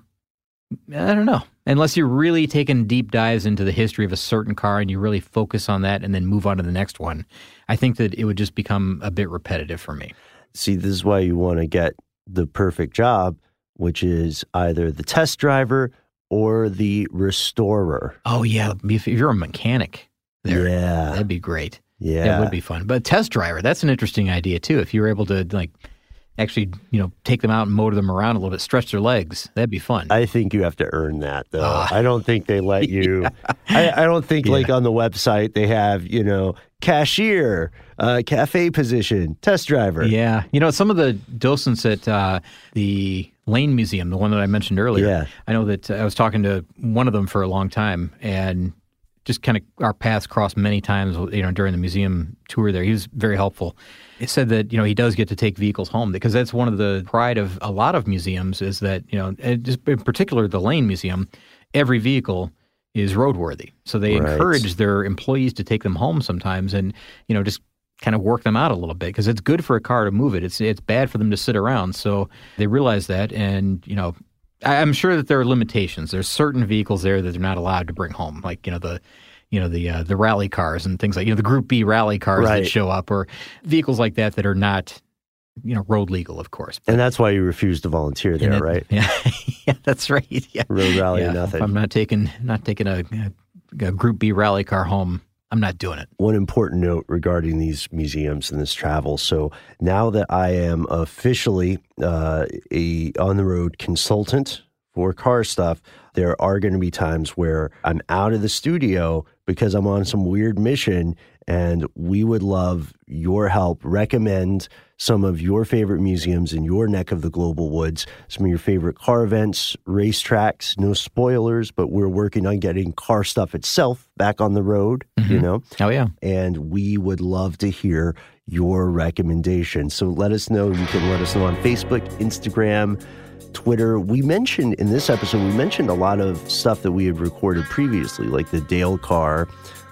I don't know. Unless you're really taking deep dives into the history of a certain car and you really focus on that and then move on to the next one, I think that it would just become a bit repetitive for me. See, this is why you want to get the perfect job, which is either the test driver or the restorer. Oh, yeah. If you're a mechanic there, yeah. that'd be great. Yeah. That would be fun. But test driver, that's an interesting idea, too. If you were able to, like, actually, you know, take them out and motor them around a little bit, stretch their legs, that'd be fun. I think you have to earn that, though. Uh, I don't think they let you. Yeah. I, I don't think, yeah. like, on the website they have, you know, cashier, uh, cafe position, test driver. Yeah. You know, some of the docents at uh, the Lane Museum, the one that I mentioned earlier, yeah. I know that uh, I was talking to one of them for a long time, and just kind of our paths crossed many times, you know, during the museum tour there. He was very helpful. He said that, you know, he does get to take vehicles home because that's one of the pride of a lot of museums is that, you know, and just in particular the Lane Museum, every vehicle is roadworthy. So they right. encourage their employees to take them home sometimes and, you know, just kind of work them out a little bit because it's good for a car to move it. It's it's bad for them to sit around. So they realize that. And, you know, I, I'm sure that there are limitations. There's certain vehicles there that they're not allowed to bring home, like, you know, the you know, the uh, the rally cars and things like, you know, the Group B rally cars right. that show up or vehicles like that that are not, you know, road legal, of course. But, and that's why you refuse to volunteer there, it, right? Yeah, yeah, that's right. Yeah. Road rally yeah, or nothing. If I'm not taking, not taking a, a Group B rally car home, I'm not doing it. One important note regarding these museums and this travel. So now that I am officially uh, a on-the-road consultant for car stuff, there are going to be times where I'm out of the studio because I'm on some weird mission, and we would love your help. Recommend some of your favorite museums in your neck of the global woods, some of your favorite car events, racetracks. No spoilers, but we're working on getting car stuff itself back on the road, mm-hmm. you know? Oh, yeah. And we would love to hear your recommendations. So let us know. You can let us know on Facebook, Instagram, Twitter. We mentioned in this episode, we mentioned a lot of stuff that we had recorded previously, like the Dale car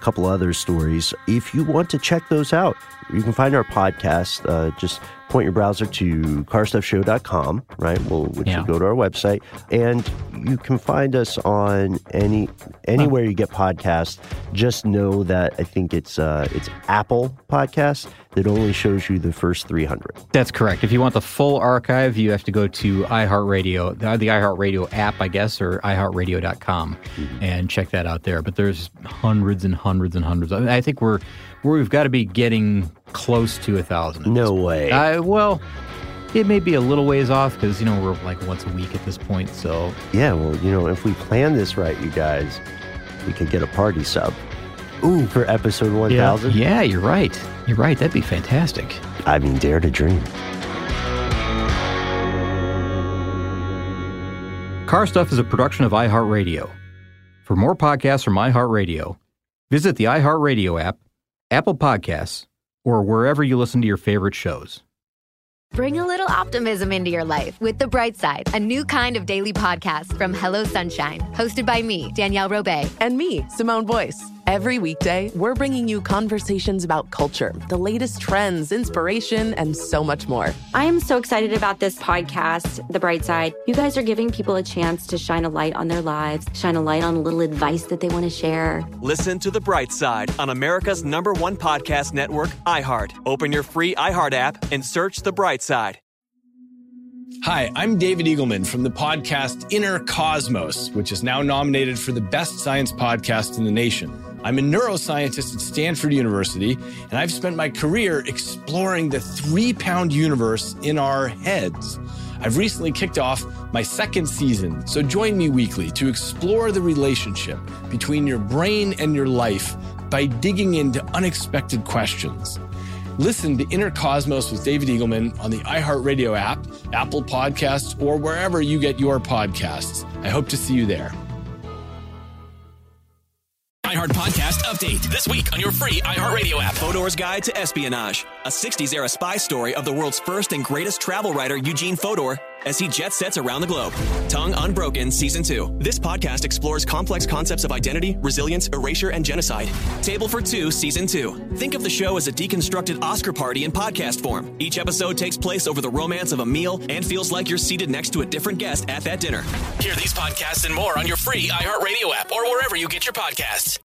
couple other stories. If you want to check those out, you can find our podcast. Uh, just point your browser to car stuff show dot com, right? Well, which Yeah. will go to our website, and you can find us on any anywhere you get podcasts. Just know that I think it's uh, it's Apple Podcasts that only shows you the first three hundred. That's correct. If you want the full archive, you have to go to iHeartRadio, the, the iHeartRadio app, I guess, or i heart radio dot com mm-hmm. and check that out there. But there's hundreds and hundreds and hundreds. I think we're, we've got to be getting close to a thousand. No way. Uh, well, it may be a little ways off because, you know, we're like once a week at this point. So yeah, well, you know, if we plan this right, you guys, we could get a party sub. Ooh, for episode one thousand? Yeah, you're right. You're right. That'd be fantastic. I mean, dare to dream. Car Stuff is a production of iHeartRadio. For more podcasts from iHeartRadio, visit the iHeartRadio app, Apple Podcasts, or wherever you listen to your favorite shows. Bring a little optimism into your life with The Bright Side, a new kind of daily podcast from Hello Sunshine, hosted by me, Danielle Robay. And me, Simone Boyce. Every weekday, we're bringing you conversations about culture, the latest trends, inspiration, and so much more. I am so excited about this podcast, The Bright Side. You guys are giving people a chance to shine a light on their lives, shine a light on a little advice that they want to share. Listen to The Bright Side on America's number one podcast network, iHeart. Open your free iHeart app and search The Bright Side. Hi, I'm David Eagleman from the podcast Inner Cosmos, which is now nominated for the best science podcast in the nation. I'm a neuroscientist at Stanford University, and I've spent my career exploring the three-pound universe in our heads. I've recently kicked off my second season, so join me weekly to explore the relationship between your brain and your life by digging into unexpected questions. Listen to Inner Cosmos with David Eagleman on the iHeartRadio app, Apple Podcasts, or wherever you get your podcasts. I hope to see you there. iHeart Podcast Update. This week on your free iHeartRadio app. Fodor's Guide to Espionage. A sixties-era spy story of the world's first and greatest travel writer, Eugene Fodor, as he jet sets around the globe. Tongue Unbroken Season two. This podcast explores complex concepts of identity, resilience, erasure, and genocide. Table for Two Season two. Think of the show as a deconstructed Oscar party in podcast form. Each episode takes place over the romance of a meal and feels like you're seated next to a different guest at that dinner. Hear these podcasts and more on your free iHeartRadio app or wherever you get your podcasts.